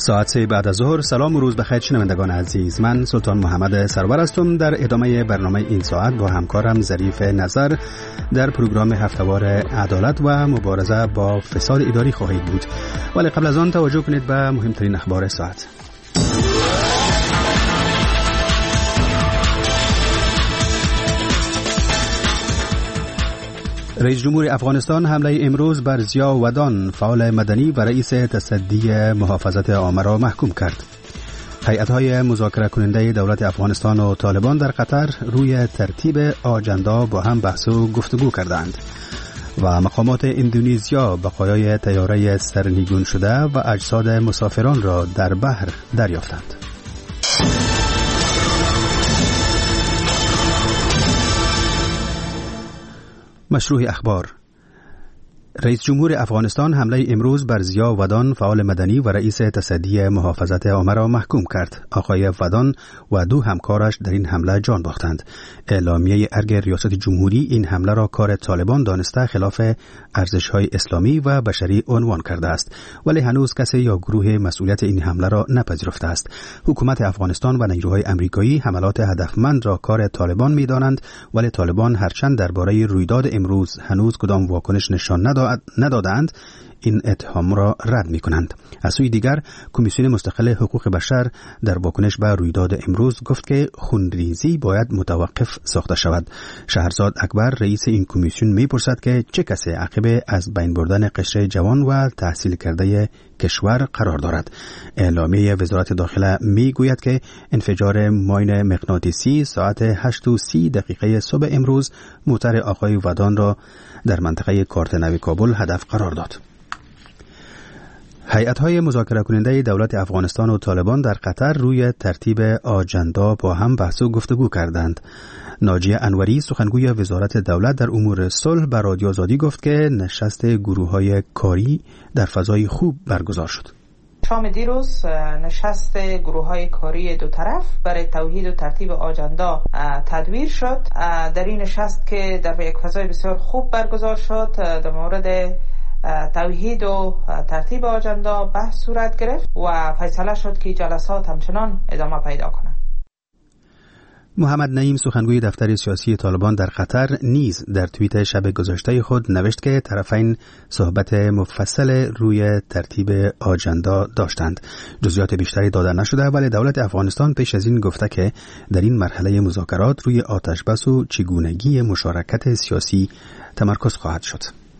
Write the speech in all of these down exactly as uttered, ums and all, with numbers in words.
ساعت سه بعد از ظهر. سلام و روز بخیر شنوندگان عزیز، من سلطان محمد سرور هستم. در ادامه برنامه این ساعت با همکارم ظریف نظر در پروگرام هفته‌وار عدالت و مبارزه با فساد اداری خواهید بود، ولی قبل از آن توجه کنید به مهمترین اخبار ساعت. رئیس جمهور افغانستان حمله امروز بر ضیا ودان، فعال مدنی و رئیس تصدی محافظت عامه را محکوم کرد. هیئت‌های مذاکره کننده دولت افغانستان و طالبان در قطر روی ترتیب آجندا با هم بحث و گفتگو کردند. و مقامات اندونزیا بقایای طیاره سرنگون شده و اجساد مسافران را در بحر دریافتند. مشروع اخبار. رئیس جمهور افغانستان حمله امروز بر ضیا ودان، فعال مدنی و رئیس تصدی محافظت عامه را محکوم کرد. آقای ودان و دو همکارش در این حمله جان باختند. اعلامیه ارگ ریاست جمهوری این حمله را کار طالبان دانسته خلاف ارزش‌های اسلامی و بشری عنوان کرده است، ولی هنوز کسی یا گروه مسئولیت این حمله را نپذیرفته است. حکومت افغانستان و نیروهای آمریکایی حملات هدفمند را کار طالبان می‌دانند، ولی طالبان هرچند درباره رویداد امروز هنوز کدام واکنش نشان ندادند ندادند این اتهام را رد می کنند. از سوی دیگر کمیسیون مستقل حقوق بشر در واکنش به رویداد امروز گفت که خونریزی باید متوقف ساخته شود. شهرزاد اکبر رئیس این کمیسیون می پرسد که چه کسی عقب از بین بردن قشر جوان و تحصیل کرده کشور قرار دارد. اعلامیه وزارت داخله می گوید که انفجار ماین مغناطیسی ساعت هشت و سی دقیقه صبح امروز موتر آقای ودان را در منطقه کارتنوی کابل هدف قرار داد. هیئت‌های مذاکره کننده دولت افغانستان و طالبان در قطر روی ترتیب آجندا با هم بحث و گفتگو کردند. ناجیه انوری سخنگوی وزارت دولت در امور صلح به رادیو آزادی گفت که نشست گروه‌های کاری در فضای خوب برگزار شد. شام دیروز نشست گروه‌های کاری دو طرف برای توحید و ترتیب آجندا تدویر شد. در این نشست که در یک فضای بسیار خوب برگزار شد، در مورد توحید و ترتیب آجندا بحث صورت گرفت و فیصله شد که جلسات همچنان ادامه پیدا کنند. محمد نعیم سخنگوی دفتر سیاسی طالبان در قطر نیز در توییت شب گذشته خود نوشت که طرفین صحبت مفصل روی ترتیب آجندا داشتند. جزئیات بیشتری داده نشده، ولی دولت افغانستان پیش از این گفته که در این مرحله مذاکرات روی آتشبس و چگونگی مشارکت سیاسی تمرکز خواهد شد.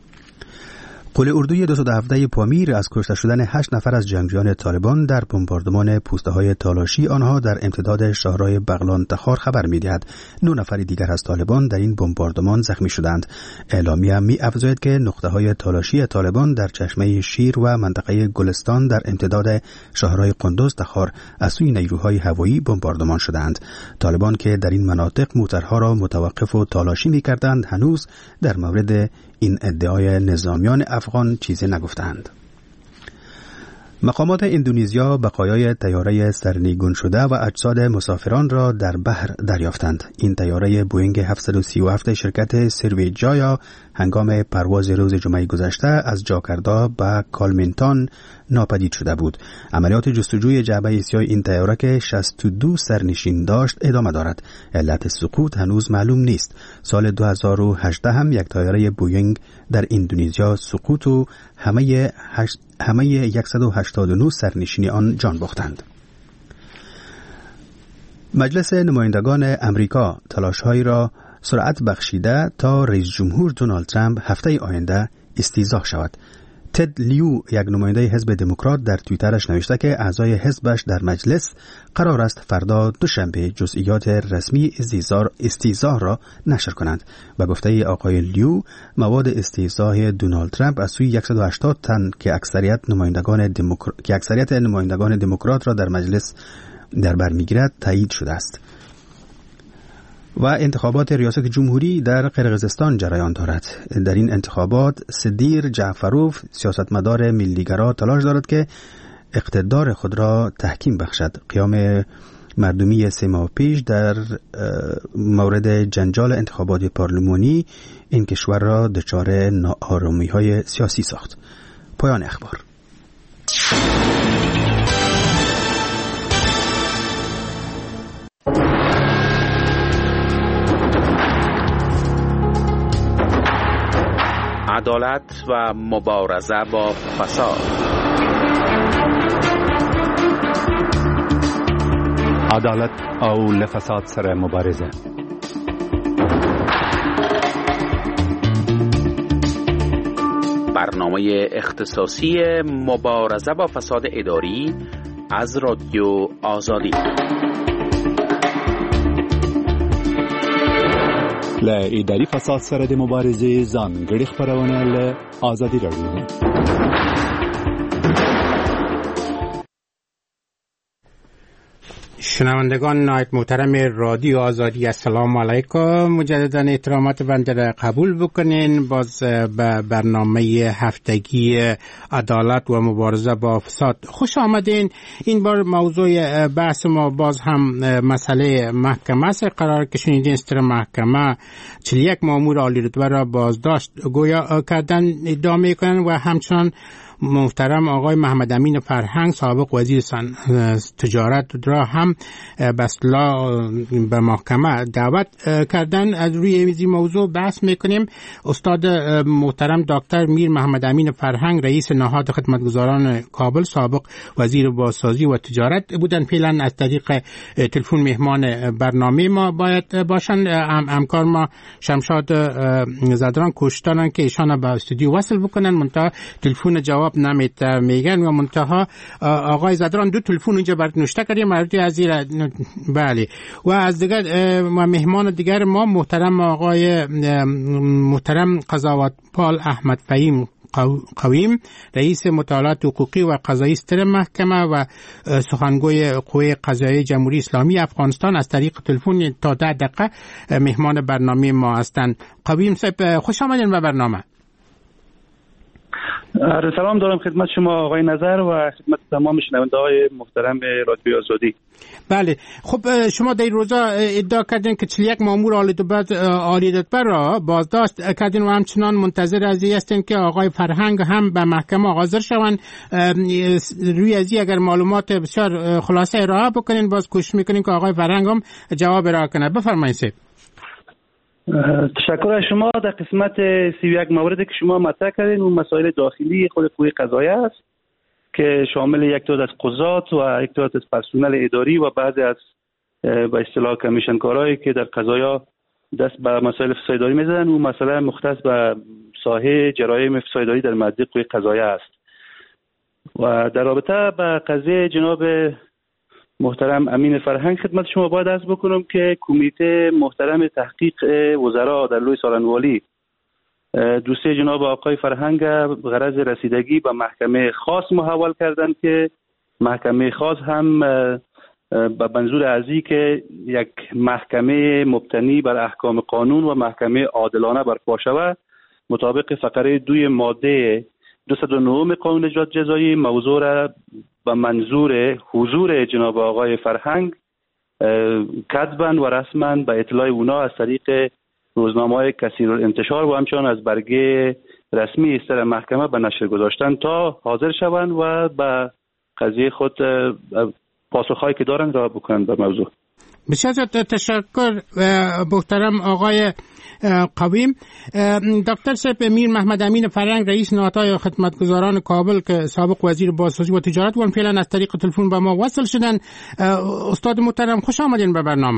قول اردوی دویست و هفده پامیر از کشته شدن هشت نفر از جنگجویان طالبان در بمباردمان پوسته‌های تالاشی آنها در امتداد شهرهای بغلان تخار خبر می‌دهد. نه نفر دیگر از طالبان در این بمباردمان زخمی شدند. اعلامیه می‌افزاید که نقطه‌های تالاشی طالبان در چشمه شیر و منطقه گلستان در امتداد شهرهای قندوز تخار از سوی نیروهای هوایی بمباردمان شدند. طالبان که در این مناطق موترها را متوقف و تالاشی می‌کردند هنوز در مورد این ادعای نظامیان افغان چیزی نگفتند. مقامات اندونزیا بقایای طیاره سرنگون شده و اجساد مسافران را در بحر دریافتند. این طیاره بوئینگ هفتصد و سی و هفت شرکت سرویجایا هنگام پرواز روز جمعه گذشته از جاکارتا به کالمنتان ناپدید شده بود. عملیات جستجوی جعبه سیاه این طیاره که شصت و دو سرنشین داشت ادامه دارد. علت سقوط هنوز معلوم نیست. سال دو هزار و هجده هم یک طیاره بوئینگ در اندونزیا سقوط و همه هشت همه صد و هشتاد و نه سرنشینی آن جان باختند. مجلس نمایندگان امریکا تلاش‌هایی را سرعت بخشیده تا رئیس جمهور دونالد ترامپ هفته آینده استیضاح شود. تد لیو، یک نماینده حزب دموکرات، در توییترش نوشته که اعضای حزبش در مجلس قرار است فردا دوشنبه جزئیات رسمی استیضاح را نشر کنند. به گفته آقای لیو، مواد استیضاح دونالد ترامپ از سوی صد و هشتاد تن که اکثریت نمایندگان دموکرات که اکثریت نمایندگان دموکرات را در مجلس در بر میگیرد تایید شده است. و انتخابات ریاست جمهوری در قرقیزستان جریان دارد. در این انتخابات سدیر جعفروف، سیاستمدار ملیگرا، تلاش دارد که اقتدار خود را تحکیم بخشد. قیام مردمی سه ماه پیش در مورد جنجال انتخابات پارلمانی این کشور را دچار ناآرامی‌های سیاسی ساخت. پایان اخبار. عدالت و مبارزه با فساد. عدالت او لفساد سره مبارزه. برنامه اختصاصی مبارزه با فساد اداری از رادیو آزادی. ل اداري فساد سره د مبارزې ځانګړي خبرونه له آزادي رادیو. شنوندگان نهایت محترم رادیو آزادی، السلام علیکم. مجددا احترامات بنده را قبول بکنین. باز به برنامه هفتگی عدالت و مبارزه با فساد خوش آمدین. این بار موضوع بحث ما باز هم مسئله محکمه است. قرار که شنیدین ستر محکمه چهل و یک مامور عالی رتبه را بازداشت گویا کردن ادعا میکنن و همچنان محترم آقای محمد امین فرهنگ سابق وزیر تجارت را هم به اصطلاح به محکمه دعوت کردن. از روی این موضوع بحث میکنیم. استاد محترم دکتر میر محمد امین فرهنگ رئیس نهاد خدمتگزاران کابل سابق وزیر بازسازی و تجارت بودن. فعلا از طریق تلفن مهمان برنامه ما باید باشند. همکار ما شمشاد زدران کوشتارن که ایشان به استودیو وصل بکنن، منتها تلفن جواب نمیت میگن و منتها آقای زدران دو تلفن اونجا برات نوشته کردیم مربوط از زیر. بله. و از دیگر و مهمان دیگر ما محترم آقای محترم قضاوتپال احمد فهیم قویم رئیس مطالعات حقوقی و قضایی ستر محکمه و سخنگوی قوه قضاییه جمهوری اسلامی افغانستان از طریق تلفن تا ده دقیقه مهمان برنامه ما هستند. قویم صاحب خوش آمدین به برنامه. سلام دارم خدمت شما آقای نظر و خدمت تمام شنونده های محترم رادیو آزادی. بله. خب شما در روزا ادعا کردین که چهل و یک مامور عالی رتبه را بازداشت کردین و همچنان منتظر از این هستین که آقای فرهنگ هم به محکمه حاضر شوند. روی از این اگر معلومات بسیار خلاصه ارائه بکنین باز کوشش میکنین که آقای فرهنگ هم جواب ارائه کنه. بفرمایید. تشکر از شما. در قسمت سی و یک موردی که شما مطرح کردین اون مسائل داخلی خود قوه قضاییه است که شامل یک تعداد از قضات و یک تعداد از پرسنل اداری و بعضی از به اصطلاح کمیشنکارایی که در قضایا دست به مسائل فساد اداری میزنن. اون مسئله مختص به ساحه جرایم فساد اداری در مجلس قوه قضاییه است. و در رابطه با قضیه جناب محترم امین فرهنگ خدمت شما باید عرض بکنم که کمیته محترم تحقیق وزرا در لوی سالنوالی دوسیه جناب آقای فرهنگ به غرض رسیدگی به محکمه خاص محول کردن که محکمه خاص هم به منظور ازی که یک محکمه مبتنی بر احکام قانون و محکمه عادلانه برپا شود مطابق فقره دوی ماده دویست و نه قانون اجرات جزایی موضوع را به منظور حضور جناب آقای فرهنگ کتباً و رسماً به اطلاع اونا از طریق روزنامه‌های کثیر الانتشار و همچنان از برگه رسمی استر محکمه به نشر گذاشتن تا حاضر شوند و به قضیه خود پاسخهایی که دارن را بکنن به موضوع. بسیار تشکر محترم آقای قویم. دکتر صاحب میر محمد امین فرهنگ رئیس نهادهای خدمتگزاران کابل که سابق وزیر بازسازی و تجارت و فعلا از طریق تلفن با ما وصل شدن. استاد محترم خوش آمدین به برنامه.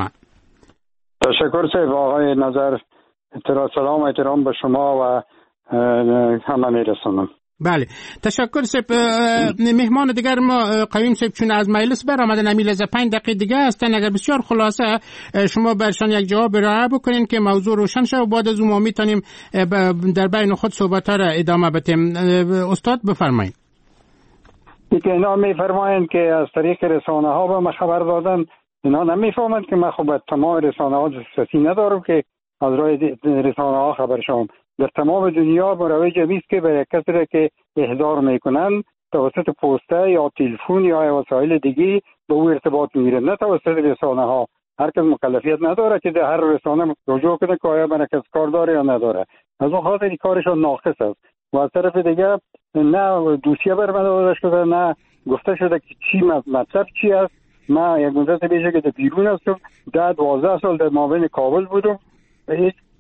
تشکر صاحب آقای نظر. سلام و احترام به شما و همه میرسونم. بله تشکر صاحب. مهمان دیگر ما قویم صاحب چون از مجلس برآمدن امیل از پنج دقیقه دیگه هستن. اگر بسیار خلاصه شما برشان یک جواب ارائه بکنین که موضوع روشن شه و بعد از اون ما میتونیم در بین خود صحبت ها را ادامه بدیم. استاد بفرمایید. دیگه اینا میفرمایند که از طریق رسانه ها به ما خبر دادن. اینا نمیفهمند که من خب تمام رسانه ها دسترسی ندارم که از راه رسانه ها خبر شوم. در تمام دنیا مروج است که به یک کسی را که احضار میکنن توسط پسته یا تلفن یا وسایل دیگی به او ارتباط میگیرن، نه توسط رسانه ها. هر کس مکلفیت نداره که در هر رسانه رجوع کنه که آیا مرکز کار داره یا نداره. از اون خاطر این کارشون ناقص است. و از طرف دیگه نه دوسیه بر من داده شده نه گفته شده که چی مطلب چی است. من یک مدت بیشه که در بیرون هستم، ده دوازده سال در مابین کابل بودم، هیچ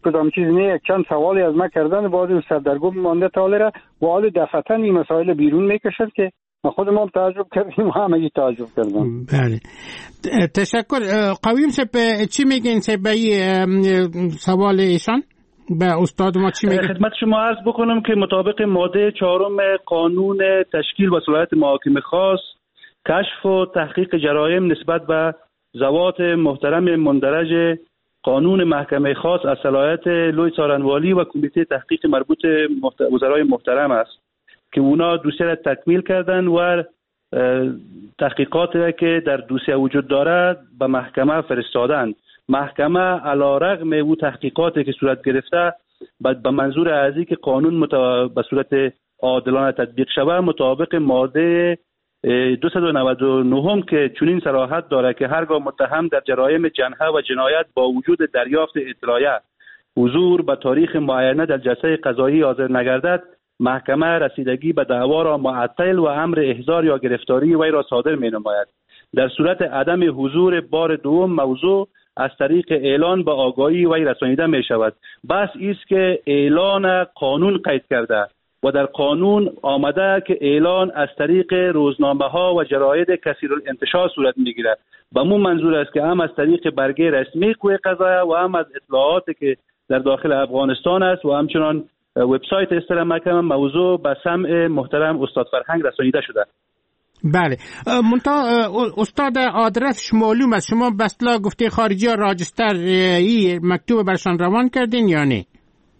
کدام چیز نه، یک چند سوالی از ما کردن بعد سردرگم مانده تالره و حال دفعتا این مسائل بیرون میکشد که ما خود ما تعجب کردیم و همگی تعجب کردن. بله تشکر. قویم سپ چی میگین سپ به سوال ایشان؟ به استاد ما چی میگین؟ خدمت شما عرض بکنم که مطابق ماده چهارم قانون تشکیل و صلاحیت محاکم خاص، کشف و تحقیق جرایم نسبت به ذوات محترم مندرج قانون محکمه خاص از صلاحیت لوی څارنوالی و کمیته تحقیق مربوط وزرای محترم است که اونا دوسیه را تکمیل کردن و تحقیقاتی که در دوسیه وجود داره به محکمه فرستادن. محکمه علی رغم او تحقیقاتی که صورت گرفته به منظور از اینکه قانون متو... به صورت عادلانه تطبیق شود مطابق ماده دویست و نود و نه که چنین صراحت داره که هرگاه متهم در جرایم جنحه و جنایت با وجود دریافت اطلاعیه حضور به تاریخ معینه در جلسه قضایی حاضر نگردد، محکمه رسیدگی به دعوا را معطل و امر احضار یا گرفتاری وی را صادر می نماید. در صورت عدم حضور بار دوم موضوع از طریق اعلان به آگاهی وی رسانیده می شود. بس است که اعلان قانون قید کرده و در قانون آمده که اعلان از طریق روزنامه ها و جراید کثیرالانتشار صورت میگیرد. به مون منظور است که هم از طریق برگه رسمی کوه قضاییه و هم از اطلاعاتی که در داخل افغانستان است و همچنان وبسایت اصطلاح محکمه موضوع به سمع محترم استاد فرهنگ رسانیده شده. بله منتها استاد آدرسش معلوم است، شما بسلا گفته خارجی ها راجستر ای مکتوب برشان روان کردین یا نه؟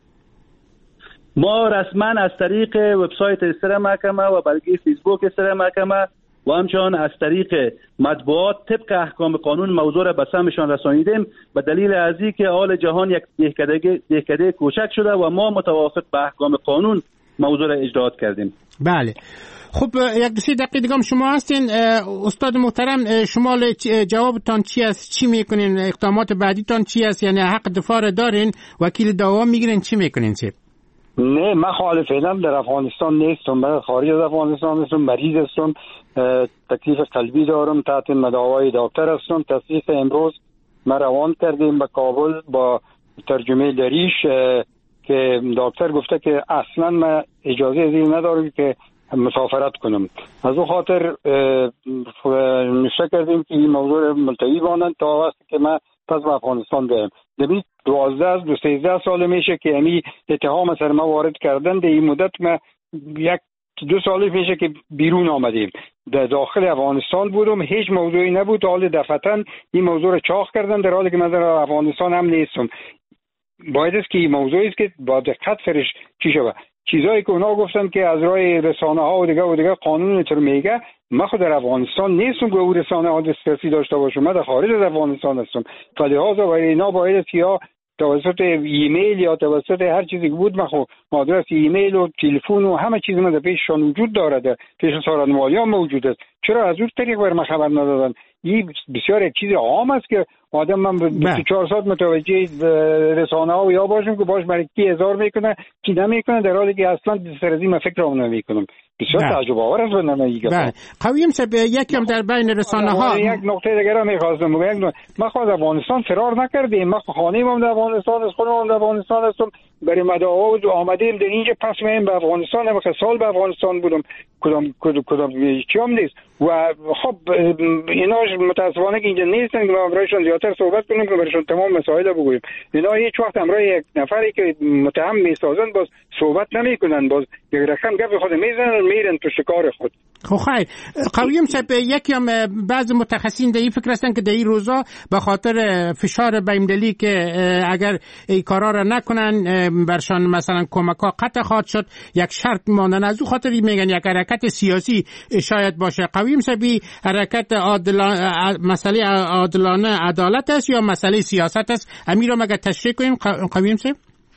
ما رسما از طریق وبسایت اصطلاح محکمه و برگه فیسبوک اصطلاح محکمه و همچنان از طریق مطبوعات طبق احکام قانون موضوع را به سمعشان رسانیدیم به دلیل از اینکه حال جهان یک دهکده دهکده کوچک شده و ما متوافق به احکام قانون موضوع را اجرات کردیم. بله خب یک دو سه دقیقه دیگه شما هستین. استاد محترم شما جوابتان چی است؟ چی میکنین؟ اقدامات بعدیتان چی است؟ یعنی حق دفاع دارین؟ وکیل دعوا میگیرین؟ چی میکنین سیب؟ نه من خالف اینم در افغانستان نیستم، من خارج از افغانستان هستم، مریض هستم، تکلیف قلبی دارم، تحت مداوای دکتر هستم. تصدیق امروز ما روان کردیم به کابل با ترجمه دریش که دکتر گفته که اصلا من اجازه ازی ندارم که مسافرت کنم. از اون خاطر نشه کردیم که این موضوع ملتوی بانند تا وقتی که من پس به افغانستان برم. دمی دوازده دو سیزده سال میشه که امی اتهام سر ما وارد کردن. در این مدت ما یک دو سالی میشه که بیرون آمدیم، در داخل افغانستان بودم، هیچ موضوعی نبود. حال دفعتاً این موضوع رو چاق کردن در حالی که من در افغانستان هم نیستم. باید است که این موضوعی است که با دقت فرش چی شود. چیزایی که اونا گفتن که از راه رسانه ها و دیگه و دیگه قانون اینطور میگه، من خود در افغانستان نیستم که او رسانه ها دسترسی داشته باشم، من در خارج از افغانستان هستم. فلذا برای اینا باید است یا توسط ایمیل یا توسط هر چیزی که بود، من خب آدرس ایمیل و تلفن و همه چیز من در پیششان وجود داره، در پیش څارنوالی ها موجود است. چرا از اون طریق بر من خبر ندادن؟ این بسیار یک چیز عام است که آدم من بیست و چهار ساعت متوجه رسانه ها و یا باشم که باش برای کی هزار میکنه کی نمیکنه، در حالی که اصلا سر از این من فکر اون نمیکنم. بسیار تعجب آور است. من نمیگم. بله قویم سب یکم در بین رسانه ها یک نکته دیگه را میخواستم بگم. من خود افغانستان فرار نکردیم، من خانه‌ام در افغانستان است، خودم در افغانستان هستم، برای مدعا آمدیم در اینجا، پس من به افغانستان هم که سال به افغانستان بودم، کدام کدام کدام چیام نیست. و خب ایناش متاسفانه که اینجا نیستن که ما برایشون زیادتر صحبت کنیم که برایشون تمام مسائل بگوییم. اینا هیچ وقت همراه یک نفری که متهم میسازن باز صحبت نمیکنن، باز یک رقم گپ خود میزنن میرن تو شکار خود. خب خیر قویم صاحب یکی هم بعض متخصصین در این فکر هستن که در این روزا به خاطر فشار بین‌المللی که اگر این کارا را نکنن برشان مثلا کمک ها قطع خواهد شد، یک شرط ماندن، از اون خاطر میگن یک حرکت سیاسی شاید باشه. قویم صاحب حرکت عادلانه مسئله عادلانه عدالت است یا مسئله سیاست است؟ امیر رو مگه تشریح کنیم قویم صاحب؟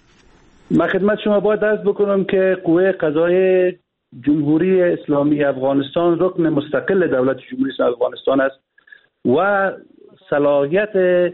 من خدمت شما باید عرض بکنم که قوه قضاییه جمهوری اسلامی افغانستان رکن مستقل دولت جمهوری اسلامی افغانستان است و صلاحیت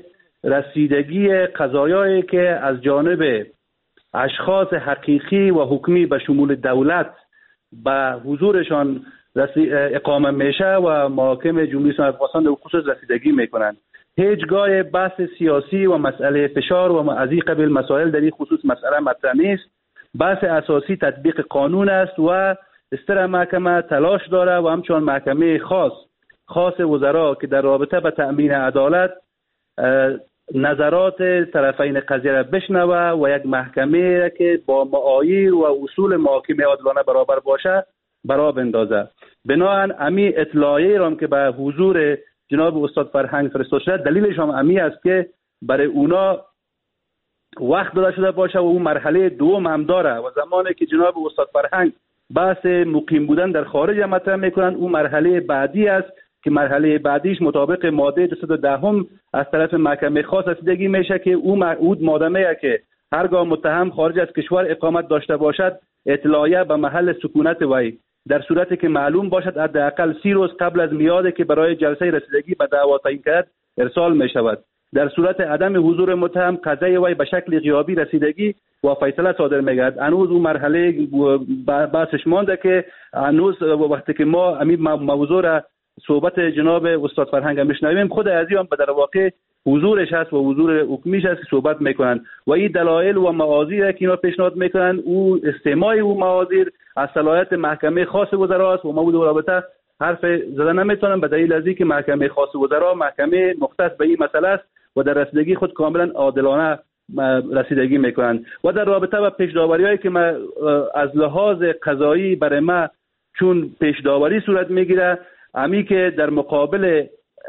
رسیدگی قضایایی که از جانب اشخاص حقیقی و حکمی به شمول دولت به حضورشان اقامه میشه و محاکم جمهوری اسلامی افغانستان در خصوص رسیدگی میکنند. هیچگاه بحث سیاسی و مسئله فشار و از این قبیل مسائل در این خصوص مسئله مطرح نیست. بحث اساسی تطبیق قانون است و استر محکمه تلاش داره و همچنان محکمه خاص خاص وزرا که در رابطه به تأمین عدالت نظرات طرفین قضیه را بشنوه و یک محکمه که با معاییر و اصول محاکمه عادلانه برابر باشه برا بندازه. بنابراین امی اطلاعیه را که به حضور جناب استاد فرهنگ فرستاده شده دلیلش هم امی است که برای اونا وقت داده شده باشه و اون مرحله دوم هم داره و زمانی که جناب استاد فرهنگ بحث مقیم بودن در خارج مطرح میکنن اون مرحله بعدی است که مرحله بعدیش مطابق ماده دویست و ده از طرف محکمه خاص رسیدگی میشه که اون معود ماده میگه که هرگاه متهم خارج از کشور اقامت داشته باشد اطلاعیه به محل سکونت وی در صورتی که معلوم باشد حداقل سی روز قبل از میادی که برای جلسه رسیدگی به دعوا تعیین کرد ارسال می شود. در صورت عدم حضور متهم قضیه وی به شکل غیابی رسیدگی و فیصله صادر میگرد. هنوز اون مرحله بحثش مانده که هنوز وقتی که ما همین موضوع را صحبت جناب استاد فرهنگ میشنویم خود ازیام به در واقع حضورش هست و حضور حکمیش هست که صحبت میکنن و این دلایل و معاذیر که اینا پیشنهاد میکنن او استماع او معاذیر از صلاحیت محکمه خاص وزرا است و ما بود رابطه حرف زدن نمیتونم به دلیل از اینکه محکمه خاص وزرا محکمه مختص به این مسئله است و در رسیدگی خود کاملا عادلانه رسیدگی میکنن و در رابطه با پیش‌داوری‌هایی که ما از لحاظ قضایی برای ما چون پیش‌داوری صورت میگیره امی که در مقابل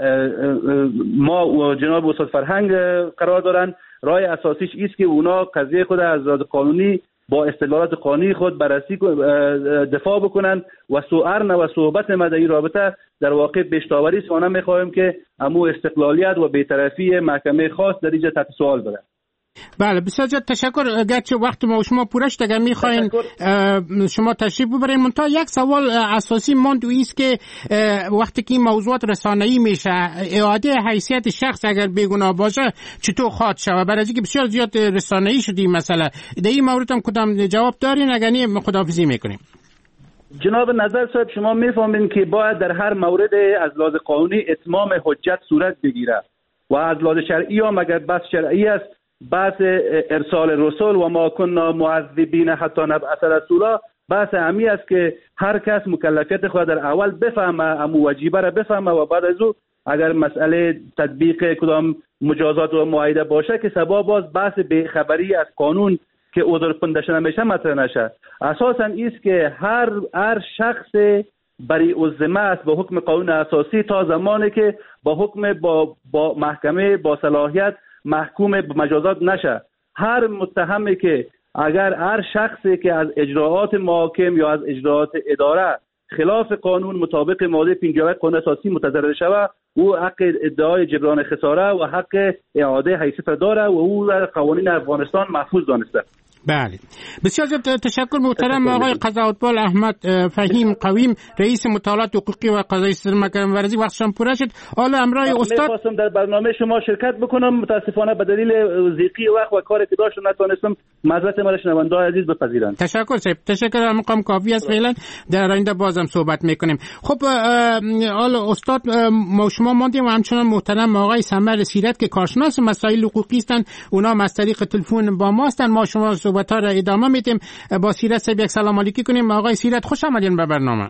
ما و جناب استاد فرهنگ قرار دارن رای اساسیش است که اونا قضیه خود از لحاظ قانونی با استدلالات قانونی خود بررسی دفاع بکنن و سوءرن و صحبت مدعی رابطه در واقع پیش‌داوری است. ما نمیخواهیم که امو استقلالیت و بی‌طرفی محکمه خاص در اینجا تحت سوال بره. بله بسیار زیاد تشکر. اگرچه وقت ما و شما پوره شد اگر میخواین شما تشریف ببرین منتها یک سوال اساسی ماند و ایست که وقتی که این موضوعات رسانه‌ای میشه اعاده حیثیت شخص اگر بیگناه باشه چطور خواهد شود؟ برای اینکه بسیار زیاد رسانه‌ای شده این مسئله در این مورد هم کدام جواب دارین؟ اگر نه خداحافظی میکنیم. جناب نظر صاحب شما میفهمین که باید در هر مورد از لحاظ قانونی اتمام حجت صورت بگیره و از لحاظ شرعی هم اگر بحث شرعی است بحث ارسال رسول و ما كنا معذبین حتی نبعث رسولا بحث همی است که هر کس مکلفیت خود در اول بفهمه امو واجبه را بفهمه و بعد از او اگر مسئله تطبیق کدام مجازات و معاهده باشه که سبا باز بحث بیخبری از قانون که عذر پندش نمیشه مطرح نشه. اساسا است که هر هر شخص بری الذمه است با حکم قانون اساسی تا زمانی که با حکم با, با محکمه با صلاحیت محکوم به مجازات نشه. هر متهمی که اگر هر شخصی که از اجراعات محاکم یا از اجراعات اداره خلاف قانون مطابق ماده پنجاه و یک قانون اساسی متضرر شود او حق ادعای جبران خساره و حق اعاده حیثیت داره و او در قوانین افغانستان محفوظ دانسته. بله بسیار زیاد تشکر محترم آقای قضاوتبال احمد فهیم قویم رئیس مطالعات حقوقی و قضایی سرمکرم ورزی. وقتشان پوره شد. حالا امرای استاد می‌خواستم در برنامه شما شرکت بکنم متاسفانه به دلیل ضیقی وقت و کاری که داشتم نتونستم. معذرت مرا شنونده‌های عزیز بپذیرند. تشکر صاحب. تشکر. مقام کافی است فعلا در آینده بازم صحبت میکنیم. خب حالا استاد ما شما ماندیم و همچنان محترم آقای سمر سیرت که کارشناس مسائل حقوقی هستند اونا از طریق تلفن با ما هستند. ما شما صحبت ها را ادامه میدیم. با سیرت صاحب یک سلام علیکی کنیم. آقای سیرت خوش آمدین به برنامه.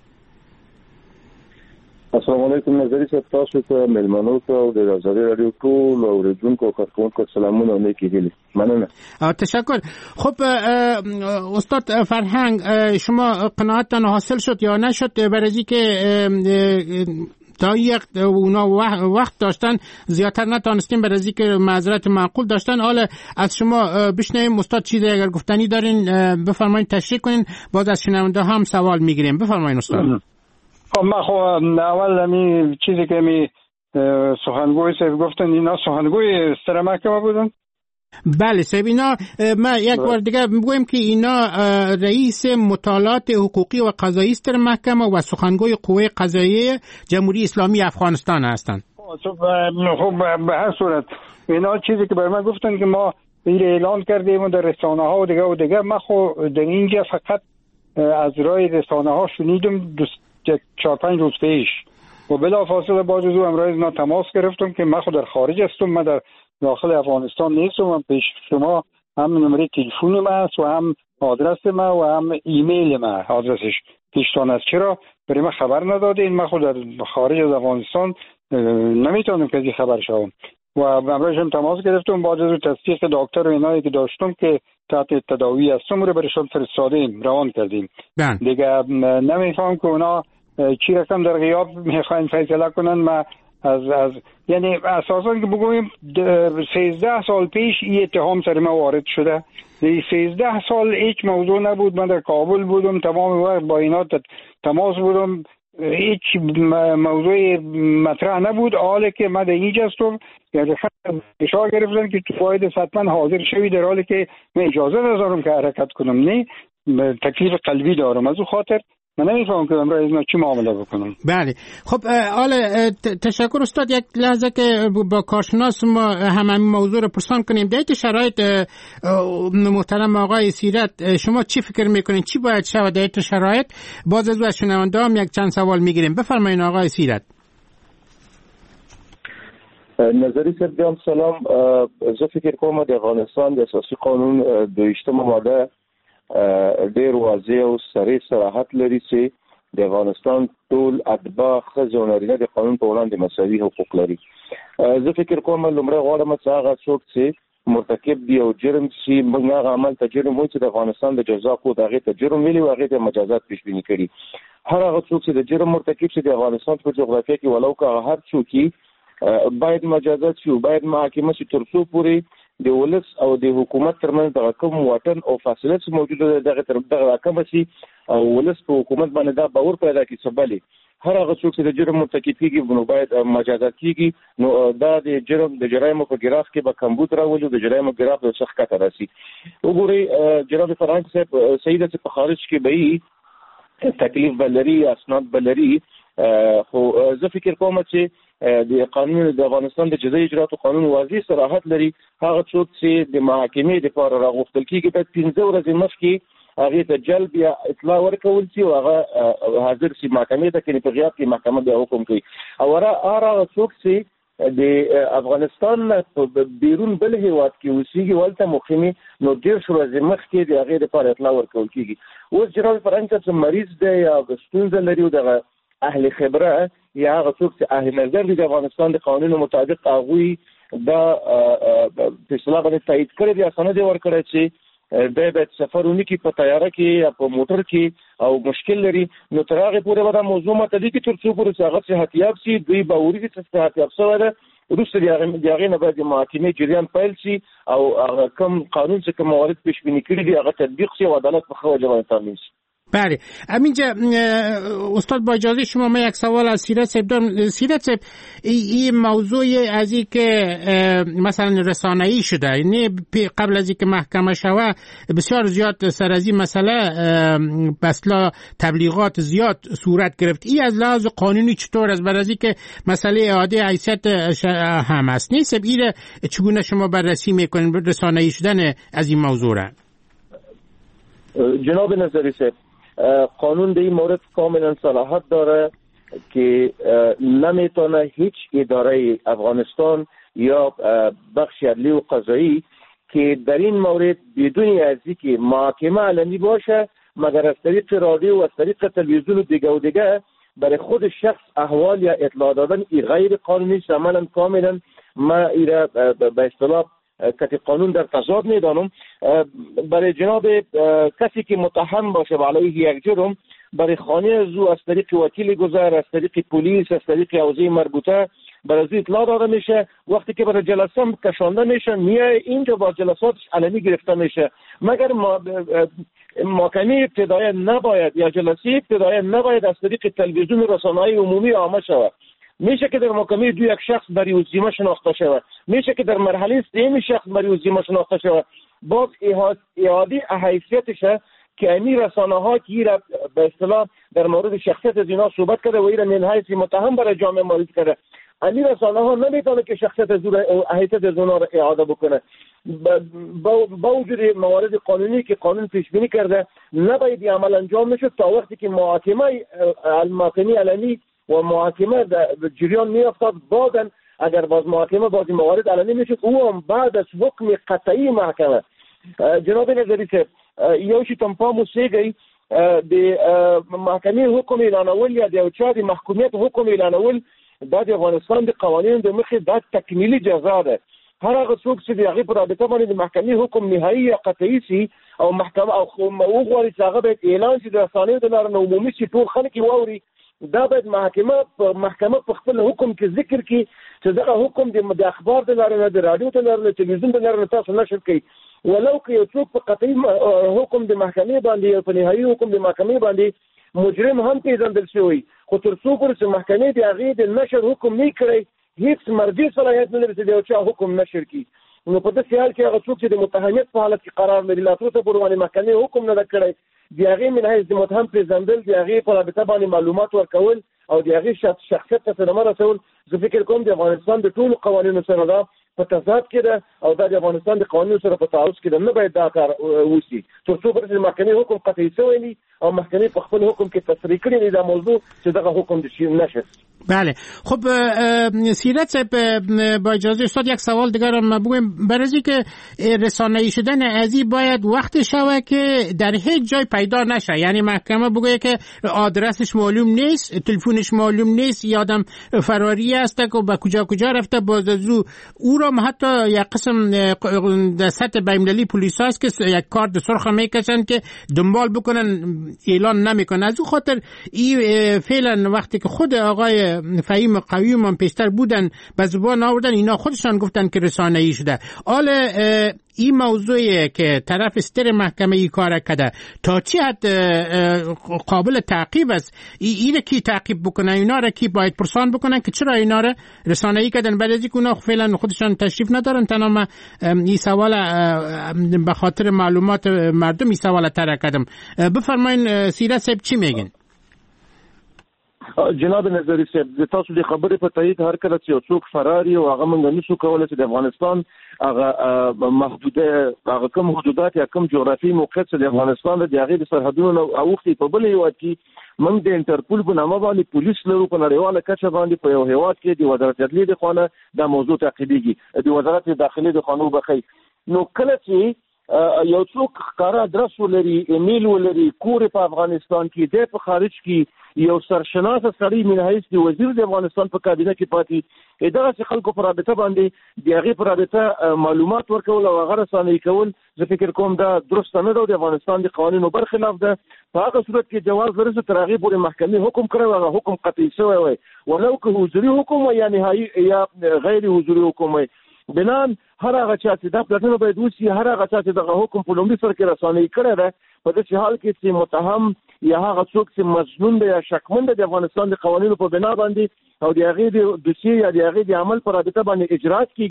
السلام علیکم نظری صاحب تاسو ته ملمنو ته او د آزادي رادیو ټول اوریدونکو کارکونکو سلامونه نیکی هیلې مننه. تشکر. خب استاد فرهنگ شما قناعتتان حاصل شد یا نشد برای اینکه تا یک اونا وقت داشتن زیادتر نتونستیم برای اینکه معذرت معقول داشتن. حالا از شما بشنویم استاد چیزی اگر گفتنی دارین بفرمایید تشریح کنین باز از شنونده هم سوال میگیریم. بفرمایید استاد. خب من خب اول می چیزی که می سخنگوی صاحب گفتن اینا سخنگوی سر محکمه بودن. بله صاحب اینا ما یک بار دیگه میگویم که اینا رئیس مطالعات حقوقی و قضایی است در محکمه و سخنگوی قوه قضاییه جمهوری اسلامی افغانستان هستند. خب به هر صورت اینا چیزی که بر من گفتن که ما این اعلان کردیم و در رسانه ها و دیگه و دیگه ما خب در اینجا فقط از رای رسانه ها شنیدم چهار پنج روز پیش و بلافاصله با جزو امروز اینا تماس گرفتم که من خود در خارج هستم، من در داخل افغانستان نیستم، من پیش شما هم نمره تلفن من است و هم آدرس من و هم ایمیل من آدرسش پیشتان است. چرا برای من خبر ندادین؟ من خود در خارج از افغانستان نمیتونم که از خبر شوم. و امروز هم تماس گرفتم با جزو تصدیق دکتر و اینایی که داشتم که تحت تداوی هستم رو برشان فرستادیم، روان کردیم. بله. دیگه نمیفهم که اونا چی رقم در غیاب میخواین فیصله کنن. ما از از یعنی اساسا که بگویم سیزده سال پیش این اتهام سر ما وارد شده. سیزده سال هیچ موضوع نبود، من در کابل بودم، تمام وقت با اینا تماس بودم، هیچ موضوع مطرح نبود. حالی که من در اینجا هستم یعنی اشاره گرفتن که تو باید حتما حاضر شوی، در حالی که من اجازه ندارم که حرکت کنم، نه تکلیف قلبی دارم. از اون خاطر من نمیفهم که امروز اینا چی معامله بکنم. بله خب حالا تشکر استاد. یک لحظه که با کارشناس ما هم همین موضوع رو پرسان کنیم. در این شرایط محترم آقای سیرت شما چی فکر میکنین چی باید شود در این شرایط؟ باز از از شنونده هم یک چند سوال میگیریم. بفرمایید آقای سیرت. نظری سر سلام. زه فکر کوم د افغانستان د اساسي قانون دویشتمه ماده ډېر واضح او صریح صراحت لري چې د افغانستان ټول اتباع ښځې او نارینه د قانون په وړاندې مساوي حقوق لري. زه فکر کوم لومړی غواړم چې هغه څوک چې مرتکب دی او جرم شي، موږ هغه عمل ته جرم وایو چې د افغانستان د جزا کود هغې ته جرم ویلي او هغې ته مجازات پیش بیني کړي. هر هغه څوک چې د جرم مرتکب شي د افغانستان په جغرافیه کې ولو که هر څوک باید مجازات شي، باید محاکمه شي، تر څو پورې د ولس او د حکومت ترمنځ دغه کوم واټن او فاصله چې موجوده ده دغه تر دغه کم شي او ولس په حکومت باندې دا باور پیدا کړي چې بلې هر هغه څوک چې د جرم مرتکب کیږي نو باید مجازات کیږي. نو دا د جرم د جرایمو په ګراف کې به کمبود راولي، د جرایمو ګراف د څخه کته راسي. وګورئ جناب فرهنګ صاحب سیده چې په خارج کې به تکلیف بلري، اسناد بلري، خو زه فکر کوم چې د قانون د افغانستان د جزایي اجراتو قانون واضح صراحت لري. هغه څوک چې د محاکمې لپاره راغوښتل کیږي باید پنځه ورځې مخکې هغې ته جلب یا اطلاع ورکول شي او هغه حاضر شي محکمې ته، که په غیاب کې محکمه بیا حکم کوي. او هغه څوک چې د افغانستان نه بیرون بل هیواد کې اوسېږي ولته مقیمي نو دېرش ورځې مخکې د هغې لپاره اطلاع ورکول کیږي. اوس جناب فرهنګ صاحب چې مریض دی یا ستونزه لري او دغه اهل خبره یا هغه څوک چې اهل نظر دي د افغانستان د قانون مطابق هغوی دا په اصطلاح باندې تایید کړی دی، اسانه دی ورکړی چې دی باید سفر ونکړي په طیاره کې یا په موټر کې او مشکل لري. نو تر هغې پورې به دا موضوع متدي کړي تر څو پورې چې هغه صحتیاب شي، دوی باوري دي چې صحتیاب شوی ده. وروسته د هغې نه باید د محاکمې جریان پیل شي او هغه کوم قانون چې کوم موارد پیش بیني کړي دي هغه تطبیق شي او عدالت په ښه وجه باندې تامین شي. بله همینجا استاد با اجازه شما من یک سوال از سیرت صاحب دارم. سیرت صاحب این موضوع از این که مثلا رسانه‌ای شده، یعنی قبل از این که محکمه شوه بسیار زیاد سر از این مسئله بسلا تبلیغات زیاد صورت گرفت. این از لحاظ قانونی چطور است؟ بعد از این که مسئله اعاده حیثیت هم است نیست، این چگونه شما بررسی میکنین رسانه‌ای شدن از این موضوع را؟ جناب نظری صاحب قانون در این مورد کاملا صلاحیت داره که نمیتونه هیچ اداره افغانستان یا بخش عدلی و قضایی که در این مورد بدون از اینکه محاکمه علنی باشه مگر از طریق رادیو و از طریق تلویزیون و دیگه و دیگه برای خود شخص احوال یا اطلاع دادن ای غیر قانونی است. عملا کاملا ما ایره به اصطلاح کتی قانون در تضاد میدانم. برای جناب کسی که متهم باشه به علیه یک جرم برای خانه از او از طریق وکیل گذر، از طریق پلیس، از طریق حوزه مربوطه برای از اطلاع داده میشه. وقتی که برای جلسه کشانده میشه میای اینجا با جلساتش علنی گرفته میشه. مگر محکمه ابتدایی نباید یا جلسه ابتدایی نباید از طریق تلویزیون رسانه‌های عمومی عامه شود. میشه که در محکمه دو یک شخص برای وزیمه شناخته شود، میشه که در مرحله سوم شخص برای وزیمه شناخته شود. باز اعاده حیثیتش که امی رسانه ها که به اصطلاح در مورد شخصیت از اینا صحبت کرده و اینا من حیث متهم برای جامعه معرفی کرده، امی رسانه ها نمیتونه که شخصیت از حیثیت از اونا را اعاده بکنه. با وجود موارد قانونی که قانون پیش بینی کرده نباید عمل انجام نشد تا وقتی که محاکمه المحکمه علنی و محاکمه در جریان میافتاد. بعداً اگر باز محاکمه باز موارد علنی میشد او هم بعد از حکم قطعی محکمه. جناب نظری صاحب یو شی تم پامو سیګي د محکمې حکم اعلانول یا د یو چا د محکومیت حکم اعلانول دا د افغانستان د قوانینو د مخې دا تکمیلي جزا ده. هر هغه څوک چې د هغې په رابطه باندې د محکمې حکم نهایي یا قطعي سي او محکمه او وغواړي چې هغه باید اعلان شي د رسنیو د لارې نه عمومي شي ټول خلک یې واوري، دا باید محکمه په محکمه په خپل حکم کې ذکر کړي چې دغه حکم د اخبار د لارې نه د راډیو د لارې نه تلویزیون د لارې نه تاسو نشر کړئ. ولو که یو څوک په قطعي حکم د محکمې باندې یا په نهایي حکم د محکمې باندې مجرم هم پیژندل شوی، خو تر څو پورې چې محکمې د هغې د نشر حکم نه کړی هیڅ مرجع صلاحیت نه لري چې د یو چا حکم نشر کړي. نو په داسې حال کې هغه څوک چې د متهمیت په حالت کې قرار لري لا تر اوسه پورې باندې محکمې حکم نه ده کړی، د هغې من حیث د متهم پیژندل، د هغې په رابطه باندې معلومات ورکول او د هغې شخصیت ته صدمه رسول، زه فکر کوم د افغانستان د ټولو قوانینو سره ده په تضاد کې ده او دا د افغانستان د قوانینو سره په تعارض کې ده. نه باید دا کار وشي تر څو پورې چې محکمې حکم قطعي شوی وي او محکمې په خپل حکم کې تصریح کړی وي دا موضوع چې دغه حکم د شي نشر. بله خب سیرت صاحب با اجازه استاد یک سوال دیگر هم بگویم. برای که رسانه‌ای شدن ازی باید وقت شوه که در هیچ جای پیدا نشه، یعنی محکمه بگویه که آدرسش معلوم نیست، تلفنش معلوم نیست، یادم فراری است که به کجا کجا رفته، باز از رو او را حتی یک قسم در سطح بین‌المللی پلیس هست که یک کارت سرخ میکشن که دنبال بکنن اعلان نمیکنن. از او خاطر این فعلا وقتی که خود آقای فهیم قویم هم پیشتر بودن به زبان آوردن، اینا خودشان گفتن که رسانه‌ای شده. حال این موضوعی که طرف ستر محکمه ای کار کرده تا چی حد قابل تعقیب است؟ اینه کی تعقیب بکنن، اینا را کی باید پرسان بکنن که چرا اینا را رسانه‌ای کردن؟ بعد از اینکه اونا فعلا خودشان تشریف ندارن. تنها این سوال به خاطر معلومات مردم این سوال طرح کردم. بفرمایید سیرت صاحب چی میگین؟ جناب نظری صاحب د تاسو د خبرې په تایید هر کله چې یو څوک فراري او هغه موږ نشو کولی چې د افغانستان هغه محدوده هغه کوم حدودات یا کوم جغرافي موقعیت چې د افغانستان د هغې د سرحدونو اوښتي په بل هېواد کې موږ د انټرپول په نامه باندې پولیس لرو په نړیواله کچه باندې په یو هېواد کې د وزارت عدلیې د خوا نه دا موضوع تعقیبېږي، د وزارت داخلي د خوا نه وبخئ. نو کله چې یو څوک ښکاره ادرس ولري، ایمیل ولري، کور په افغانستان کې دی په خارج کې یو سرشناسه سړی من حیث د وزیر د افغانستان په کابینه کې پاتې دغسې خلکو په رابطه باندې د هغې په رابطه معلومات ورکول او هغه رسانه‌ای کول زه فکر کوم دا درسته نه ده او د افغانستان د قوانینو برخلاف ده. په هغه صورت کې جواز لري چې تر هغې پورې محکمې حکم کړی وي، هغه حکم قطعي شوی وي، ولو که حضوري حکم وي یا نهایي یا غیر حضوري حکم وي. بنان هر هغه چا چې دا پلټنه باید وشي، هر هغه چا چې دغه حکم په لومړي سر کې رسانه‌ای کړی ده په داسې حال کې چې متهم یا هغه څوک چې مظنون دی یا شکمن دی د افغانستان د قوانینو په بنا باندې او د هغې د دوسیې یا د هغې د عمل په رابطه باندې اجرات کېږي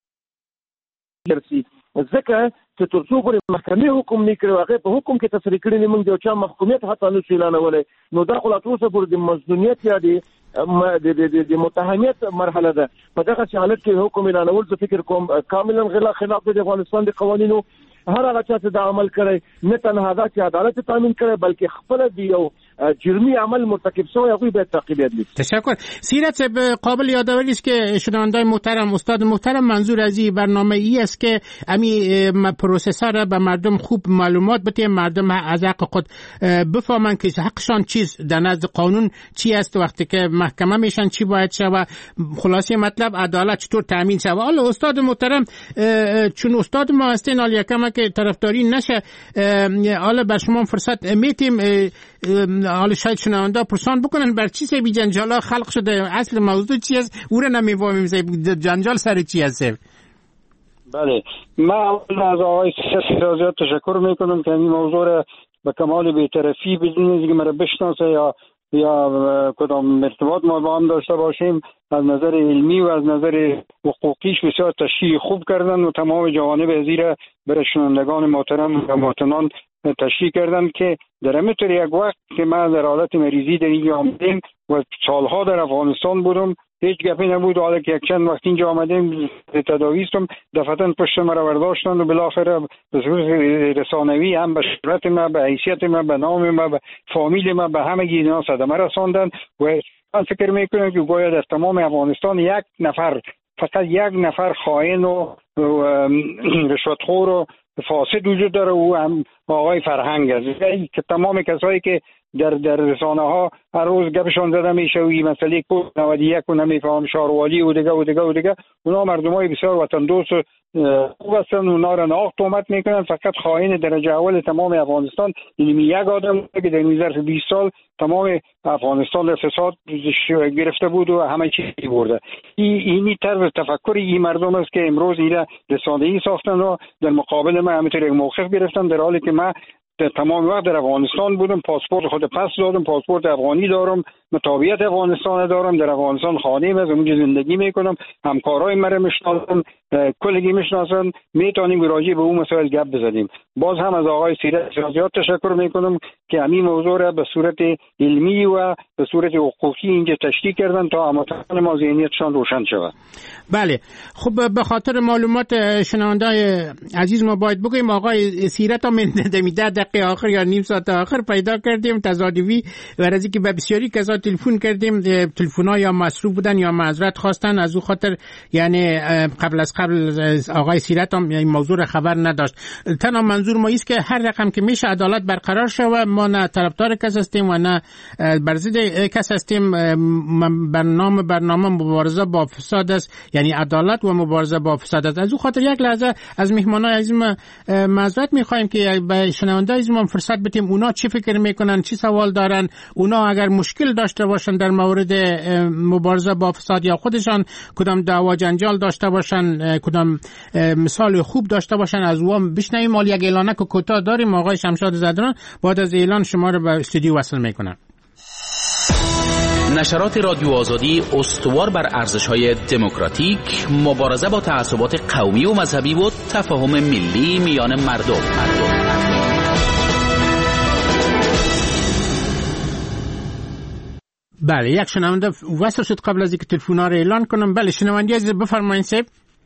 ځکه چې تر څو پورې محکمې حکم نه کړی هغې په حکم کې تصریح کړي نه موږ د یو چا محکومیت حتی نشو اعلانولی. نو دا خو لا تر اوسه پورې د مظنونیت یا د د متهمیت مرحله ده. په دغسې حالت کې حکم اعلانول زه فکر کوم کاملا خلاف دی د افغانستان د قوانینو. هر هغه چا چې دا عمل کړی نه تنها دا چې عدالت تامین کړی بلکې خپله د یو جرمی عمل مرتکب شوی هغوی باید تعقیب یادلی. تشکر. سیرت صاحب قابل یادآوری است که شنونده‌های محترم، استاد محترم، منظور از این برنامه ای است که همین پروسس‌ها را به مردم خوب معلومات بده، مردم از حق خود بفهمن که حقشان چیز در نزد قانون چی است، وقتی که محکمه میشن چی باید شود، خلاصه مطلب عدالت چطور تامین شود. حالا استاد محترم چون استاد ما هستین حالا یکم که طرفداری نشه، حالا بر شما فرصت میتیم حالا شاید شنونده پرسان بکنن بر چی سبی جنجالا خلق شده، اصل موضوع چی است، او را نمیفهمیم جنجال سر چی است. بله، من از آقای سیرازیات تشکر میکنم که این موضوع را به کمال بی‌طرفی بدون که مرا بشناسه یا یا کدام ارتباط ما با هم داشته باشیم از نظر علمی و از نظر حقوقیش بسیار تشریح خوب کردن و تمام جوانب ازی را برای شنوندگان محترم و محترمان تشریح کردن که در همینطور یک وقت که من در حالت مریضی در اینجا آمدیم و سالها در افغانستان بودم هیچ گپی نبود. حالا که یک چند وقت اینجا آمدیم تداوی استم، دفعتاً پشت مرا برداشتن و بالاخره به صورت رسانوی هم به شهرت ما، به حیثیت ما، به نام ما، به فامیل ما، به همه اینا صدمه رساندن. و من فکر میکنم که گویا در تمام افغانستان یک نفر، فقط یک نفر خائن و رشوتخور و فاسد وجود داره، او هم آقای فرهنگ است که تمام کسایی که در در رسانه ها هر روز گپشون زده میشه و این مسئله کود نود و یک و نمیفهم شاروالی و دیگه و دیگه و دیگه، اونا مردمای بسیار وطن دوست خوب هستن، اونا را ناق تهمت میکنن. فقط خائن درجه اول تمام افغانستان این یک آدم که در این ظرف بیست سال تمام افغانستان در فساد گرفته بود و همه چیزی برده. این اینی طرز تفکر این مردم است که امروز اینا رسانه‌ای ساختن و در مقابل ما همینطور یک موقف گرفتن، در حالی که ما در تمام وقت در افغانستان بودم، پاسپورت خود پس دادم، پاسپورت افغانی دارم، مطابقت افغانستان دارم، در افغانستان خانه از اونجا زندگی میکنم، همکارای مرا میشناسن، کلگی میشناسن، میتونیم راجع به اون مسائل گپ بزنیم. باز هم از آقای سیرت زیاد تشکر میکنم که همین موضوع را به صورت علمی و به صورت حقوقی اینجا تشریح کردن تا هموطنان ما ذهنیتشان روشن شود. بله، خب به خاطر معلومات شنوندای عزیز ما باید بگویم آقای سیرت هم در دقیقه آخر یا نیم ساعت آخر پیدا کردیم تصادفی، و از اینکه به بسیاری کسا تلفن کردیم، تلفن‌ها یا مصروف بودن یا معذرت خواستن، از او خاطر یعنی قبل از قبل آقای سیرت هم این موضوع خبر نداشت. تنها منظور ما است که هر رقم که میشه عدالت برقرار شود. ما نه طرفدار کس هستیم و نه بر ضد کس هستیم. برنامه برنامه مبارزه با فساد است، یعنی عدالت و مبارزه با فساد است. از او خاطر یک لحظه از مهمانای عزیز معذرت میخوایم که به شنوندای عزیز ما فرصت بدیم اونا چی فکر میکنن، چی سوال دارن، اونا اگر مشکل داشته باشن در مورد مبارزه با فساد یا خودشان کدام دعوا جنجال داشته باشن، کدام مثال خوب داشته باشن، از اون بشنویم. مال یک اعلانه که کوتاه داریم. آقای شمشاد زدران بعد از اعلان شما رو به استودیو وصل میکنن. نشرات رادیو آزادی استوار بر ارزش‌های دموکراتیک، مبارزه با تعصبات قومی و مذهبی و تفاهم ملی میان مردم. مردم. بله، یک شنونده وصل شد قبل از اینکه تلفن‌ها رو اعلان کنم. بله شنونده عزیز بفرمایید سیب.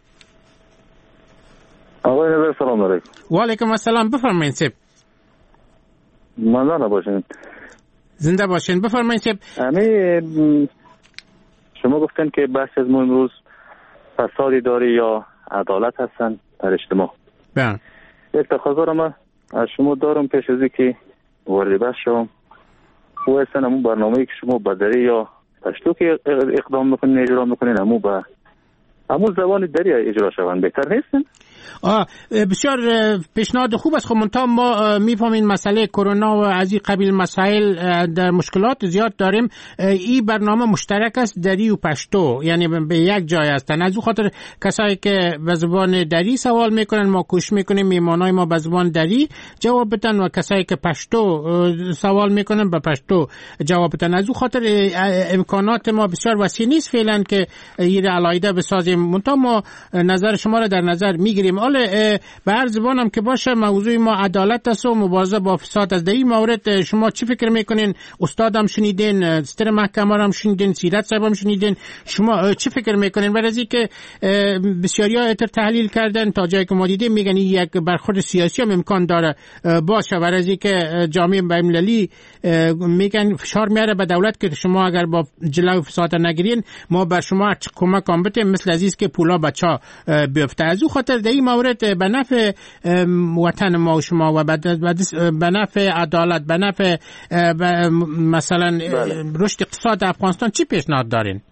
آقای نظر سلام علیکم. و علیکم السلام، بفرمایید سیب. ممنون باشین. زنده باشین، بفرمایید سیب. همین شما گفتن که بحث از ما امروز فساد اداری یا عدالت هستن در اجتماع. بله. یک تقاضا را من از شما دارم پیش از اینکه وارد بحث شوم. و اصلا همون برنامه‌ای که شما بدری یا پشتو که اقدام میکنین اجرا میکنین همون با همون زبان دری اجرا شوند بهتر نیستن؟ آه بسیار پیشنهاد خوب است. خب منتها ما میفهمیم مسئله کرونا و از این قبیل مسائل در مشکلات زیاد داریم. این برنامه مشترک است دری و پشتو، یعنی به یک جای هستن. از اون خاطر کسایی که به زبان دری سوال میکنن ما کوشش میکنیم میمانای ما به زبان دری جواب بدن و کسایی که پشتو سوال میکنن به پشتو جواب بدن. از اون خاطر امکانات ما بسیار وسیع نیست فعلا که این علایده بسازیم. منتها ما نظر شما را در نظر میگیریم. حالا به هر زبانم که باشه موضوع ما عدالت است و مبارزه با فساد است. در این مورد شما چی فکر میکنین؟ استادم شنیدین، ستر محکمه هم شنیدین، سیرت صاحب هم شنیدین، شما چی فکر میکنین؟ برای از که بسیاریا اتر تحلیل کردن تا جایی که ما دیدیم میگن یک برخورد سیاسی هم امکان داره باشه. برای از که جامعه بین‌المللی میگن فشار میاره به دولت که شما اگر با جلوی فساد نگیرین ما بر شما کمک هم بتیم، مثل عزیز که پولا بچا بیفته. از اون خاطر در این مورد به نفع وطن ما و شما و به نفع عدالت، به نفع مثلا رشد اقتصاد افغانستان چی پیشنهاد دارین؟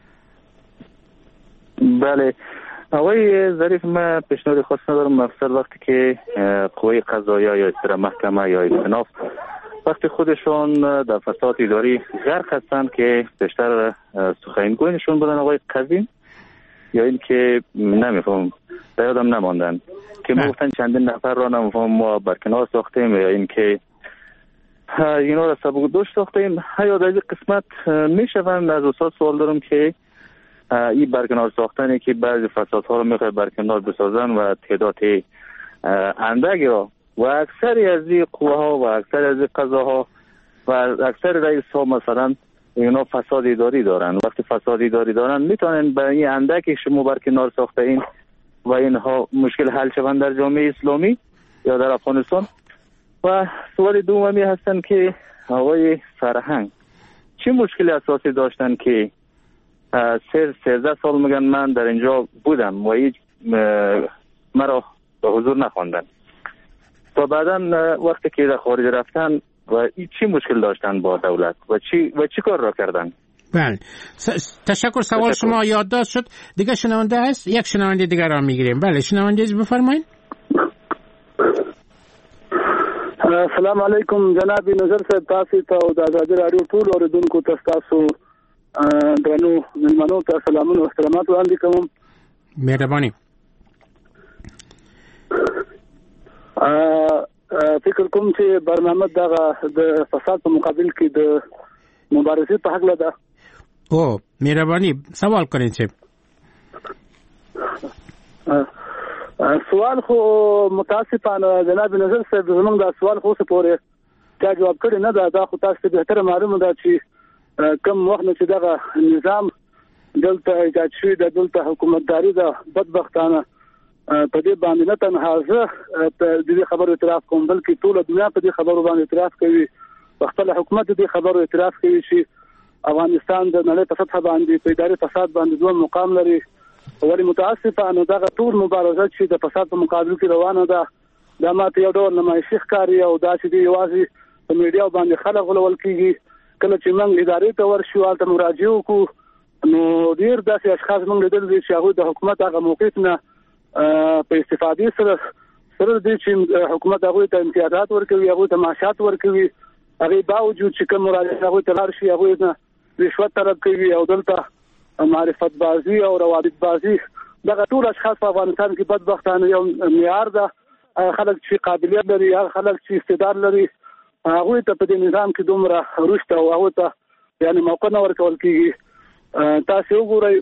بله آقای ظریف، من پیشنهاد خاص ندارم. مفصل وقتی که قوه قضاییه یا اصطلاح محکمه یا استئناف وقتی خودشون در فساد اداری غرق هستن که بیشتر سخنگوی نشون بدن آقای قزین یا این که نمیفهم در یادم نماندن که ما گفتن چندین نفر را نمیفهم ما برکنار ساختیم یا این که اینا را سبک دوش ساختیم. یا در این قسمت میشوند از استاد سوال دارم که این برکنار ساختنی که بعضی فسادها رو میخواه برکنار بسازن و تعداد اندکی را و اکثری از این قوه ها و اکثری از این قضاها و اکثر رئیس ها مثلا اینا فساد اداری دارن. وقتی فساد اداری دارن میتونن به این اندکی شما برکنار ساخته این و اینها مشکل حل شوند در جامعه اسلامی یا در افغانستان. و سوال دومی هستن که آقای سرهنگ چه مشکل اساسی داشتن که سه سیزده سال میگن من در اینجا بودم و هیچ مرا به حضور نخواندن تا بعدا وقتی که در خارج رفتن و چی مشکل داشتن با دولت و چی و چی کار را کردن؟ بله س... تشکر. سوال تشکر. شما یادداشت شد. دیگه شنونده هست، یک شنونده دیگر را میگیریم. بله شنونده بفرمایید. السلام علیکم جناب نظر صاحب، تاسو ته او د آزادي رادیو ټول اوریدونکو ته تاسو درنو مېلمنو ته سلامونه او احترامات وړاندې کوم. مهرباني. فکر کوم چې برنامه دغه د فساد په مقابل کې د مبارزې په حق ده. او مهرباني سوال کړئ چې سوال خو متاسفانه جناب نظر صاحب زمونږ دا سوال خو څه پورې چا جواب کړی نه ده. دا خو تاسو ته بهتره معلومه ده چې کم وخت چې دغه نظام دلته ایجاد شوی د دلته حکومتداري ده بدبختانه په دې باندې نه تنها زه په دې خبرو اعتراف کوم بلکې ټول دنیا په دې خبرو باندې اعتراف کوي. خپل حکومت دې خبرو اعتراف کوي چې افغانستان د نړۍ په سطح باندې په اداري فساد باندې دوه مقام لري. ولی متاسفانه دغه ټول مبارزه چې د فساد په مقابل کې روانه ده دا ماته یو ډول نمایشي ښکاري او دا چې دی یوازې په میډیا باندې خلک غولول کېږي. کله چې موږ ادارې ته ورشو هلته مراجعه وکړو نو ډېر داسې اشخاص موږ لیدل دي چې هغوی د حکومت هغه موقف نه په استفادې سره سره دي چې حکومت هغوی ته امتیازات ورکوي، هغوی ته معاشات ورکوي. هغې باوجود چې کوم مراجع هغوی ته لاړ شي هغوی نه رشوت طلب کوي او دلته معرفت بازی او روابط بازی. دغه ټول اشخاص په افغانستان کې بدبختانه یو معیار ده. خلک چې قابلیت لري، هغه خلک چې استعداد لري، هغوی ته په دې نظام کې دومره رشد او هغوی ته یعنې موقع نه ورکول کېږي. تاسې وګورئ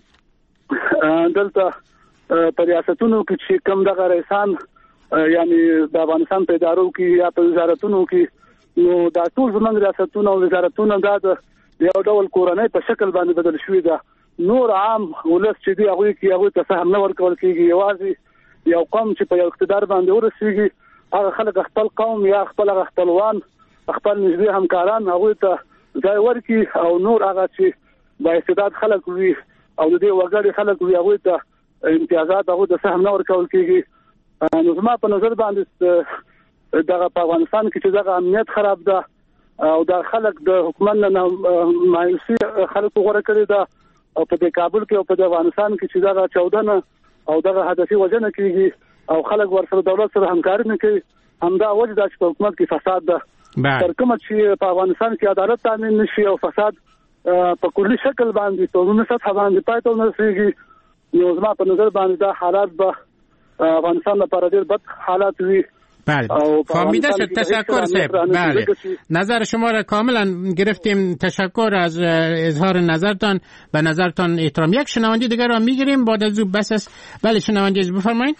دلته په ریاستونو کې چې کوم دغه رئیسان یعنې د افغانستان په ادارو کې یا په وزارتونو کې نو دا ټول زموږ ریاستونه او وزارتونه دا د یو ډول کورنۍ په شکل باندې بدل شوي ده. نور عام ولس چې دی هغوی کې هغوی ته سهم نه ورکول کېږي. یوازې یو قوم چې په یو اقتدار باندې ورسېږي هغه خلک خپل قوم یا خپل هغه خپلوان خپل نږدې همکاران هغوی ته ځای ورکړي او نور هغه چې با استعداد خلک وي او د دې وګړي خلک وي هغوی ته امتیازات هغوی ته سهم نه ورکول کېږي. نو زما په نظر باندې دغه په افغانستان کې چې دغه امنیت خراب ده او دا خلک د حکومت نه مایوسي خلکو غوره کړې ده او په کابل کې او په افغانستان کې چې دغه چودنه او دغه هدفي وژنه کېږي او خلک ورسره دولت سره همکاري نه کوي. همدا وجه ده چې په حکومت کې فساد ده. تر کومه چې په افغانستان کې عدالت تامین نشي او فساد په کلي شکل باندې په عمومي سطح باندې پای ته ونه رسېږي نو زما په نظر باندې دا حالات به افغانستان لپاره ډېر بد حالات وي. بله فهمیده شد. تشکر صاحب. بله نظر شما را کاملا گرفتیم. تشکر از اظهار نظرتان. به نظرتان احترام. یک شنونده دیگر را میگیریم بعد از او بس است. بله شنونده بفرمایید.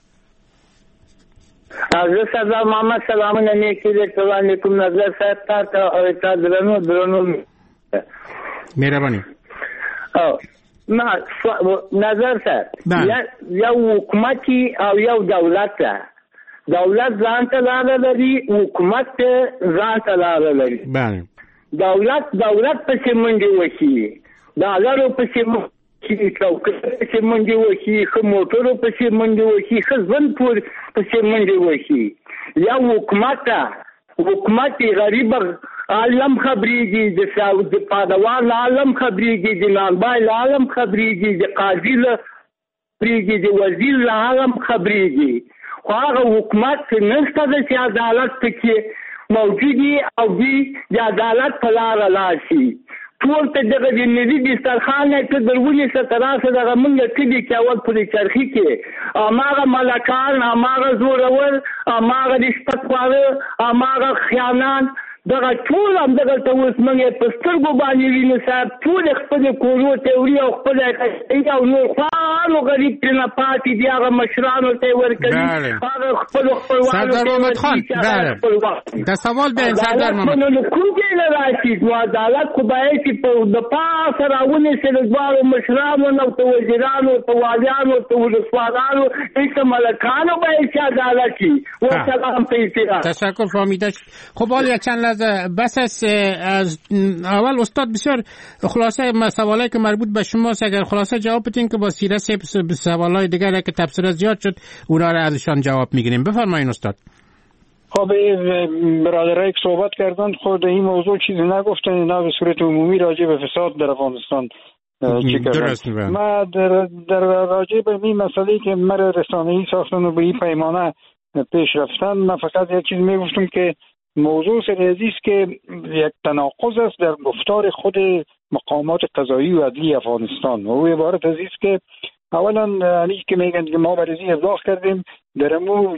حضرت سردار محمد سلامونه نیکی لیکتو علیکم نظر صاحب تا تا او تا درنو درنو مهربانی. ما نظر صاحب یو حکومتی او یو دولت دولت ځان ته لاره لري، حکومت ځان ته لاره لري. دولت دولت پسې منډې وهي، ډالرو پسې منډې چوکۍ پسې منډې وهي، ښه موټرو پسې منډې وهي، ښه ژوند پسې منډې وهي. یا حکومت حکومت غریب عالم خبرېږي، د پادوال عالم خبرېږي، د نانبایل عالم خبرېږي، د قاضي له خبرېږي، د وزیر له عالم خبرېږي. خو هغه حکومت نشته ده چې عدالت پکې موجود وي او دوی د عدالت په لاره لاړ شي. ټول ته دغه د ملي دسترخوان نه ته در ونیسه ته راسه دغه موږ کلي کې اول پورې چرخي کې هماغه ملکان، هماغه زورور، هماغه رشوت خواره، هماغه خیانان دغه ټول هم دغه ته اوس موږ په سترګو باندې وینو صاحب ټول خپل کورو ته وړي او خپل او نور خالو غریب ترنه پاتې دي هغه مشرانو ته ورکړي هغه خپل خپلوانو سردار محمد خان بله دا سوال به سردار محمد نو کوم ځای نه راشي نو عدالت خو باید چې په د پاسه راونیسي د دواړو مشرانو نه ته وزیرانو ته والیانو ته ولسوالانو هیڅ ملکانو باید چې عدالت شي وسلام په احترام. تشکر فهمیده. خب حالا یک چند لحظه بس از اول استاد بسیار خلاصه سوالایی که مربوط به شماست اگر خلاصه جواب بدین که با سیره سوالای دیگر که تفسیر زیاد شد اونا رو ازشان جواب میگیریم. بفرمایید استاد. خب برادرایی که صحبت کردن خود این موضوع چیزی نگفتن، اینا به صورت عمومی راجع به فساد در افغانستان چی کردن. ما در, در راجع به این مسئله که مرا رسانه‌ای ساختن و به این پیمانه پیش رفتن، من فقط یک چیز میگفتم که موضوع سریعی است که یک تناقض است در گفتار خود مقامات قضایی و عدلی افغانستان و او عبارت از است که اولا علی که میگن که ما بررسی ابلاغ کردیم در امو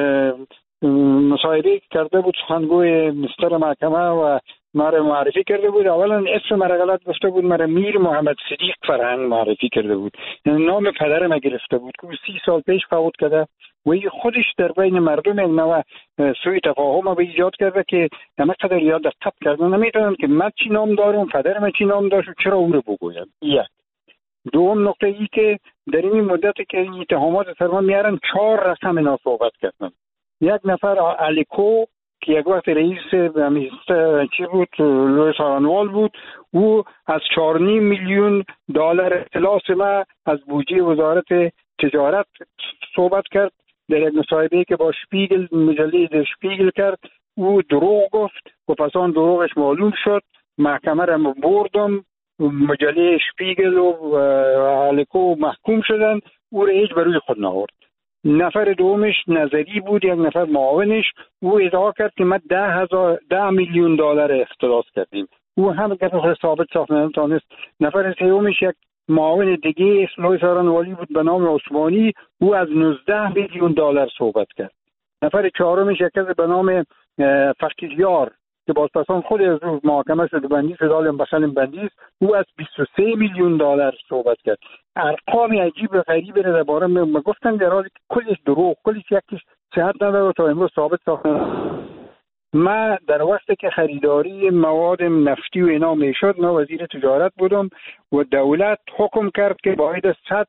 مصاحبه کرده بود سخنگوی مستر محکمه و مرا معرفی کرده بود. اولا اسم مرا غلط گفته بود، مرا میر محمد صدیق فرهنگ معرفی کرده بود، نام پدرم گرفته بود که سی سال پیش فوت کرده و این خودش در بین مردم یک نوع سوء تفاهم به ایجاد کرده که همه قدر یاد دقت کردن نمیتونن که من چی نام دارم، پدرم چی نام داشت و چرا او رو بگویم. یک دوم نقطه ای که در این مدت که این اتهامات سرما میارن چهار رقم اینا صحبت کردن. یک نفر الیکو که یک وقت رئیس چی بود لویس آرانوال بود، او از چهار و نیم میلیون دلار اختلاس ما از بودجه وزارت تجارت صحبت کرد. در یک مصاحبه که با شپیگل مجله در شپیگل کرد او دروغ گفت و پس آن دروغش معلوم شد، محکمه را بردم، مجله شپیگل و الیکو محکوم شدن، او را هیچ بروی خود نآورد. نفر دومش نظری بود، یک نفر معاونش، او ادعا کرد که ما ده هزار ده میلیون دلار اختلاس کردیم، او هم گفت ثابت ساخت نتونست. نفر سومش یک معاون دیگه لویس آرانوالی بود به نام عثمانی، او از نوزده میلیون دلار صحبت کرد. نفر چهارمش یک کس به نام فقیریار که بازپسان خود از محاکمه شده بندی فدال بخلم بندی، او از بیست و سه میلیون دلار صحبت کرد. ارقام عجیب و غریب رو درباره ما گفتن در حالی که کلش دروغ، کلش یکیش صحت نداره تا امروز ثابت ساختن. ما در وقتی که خریداری مواد نفتی و اینا میشد، ما وزیر تجارت بودم و دولت حکم کرد که باید صد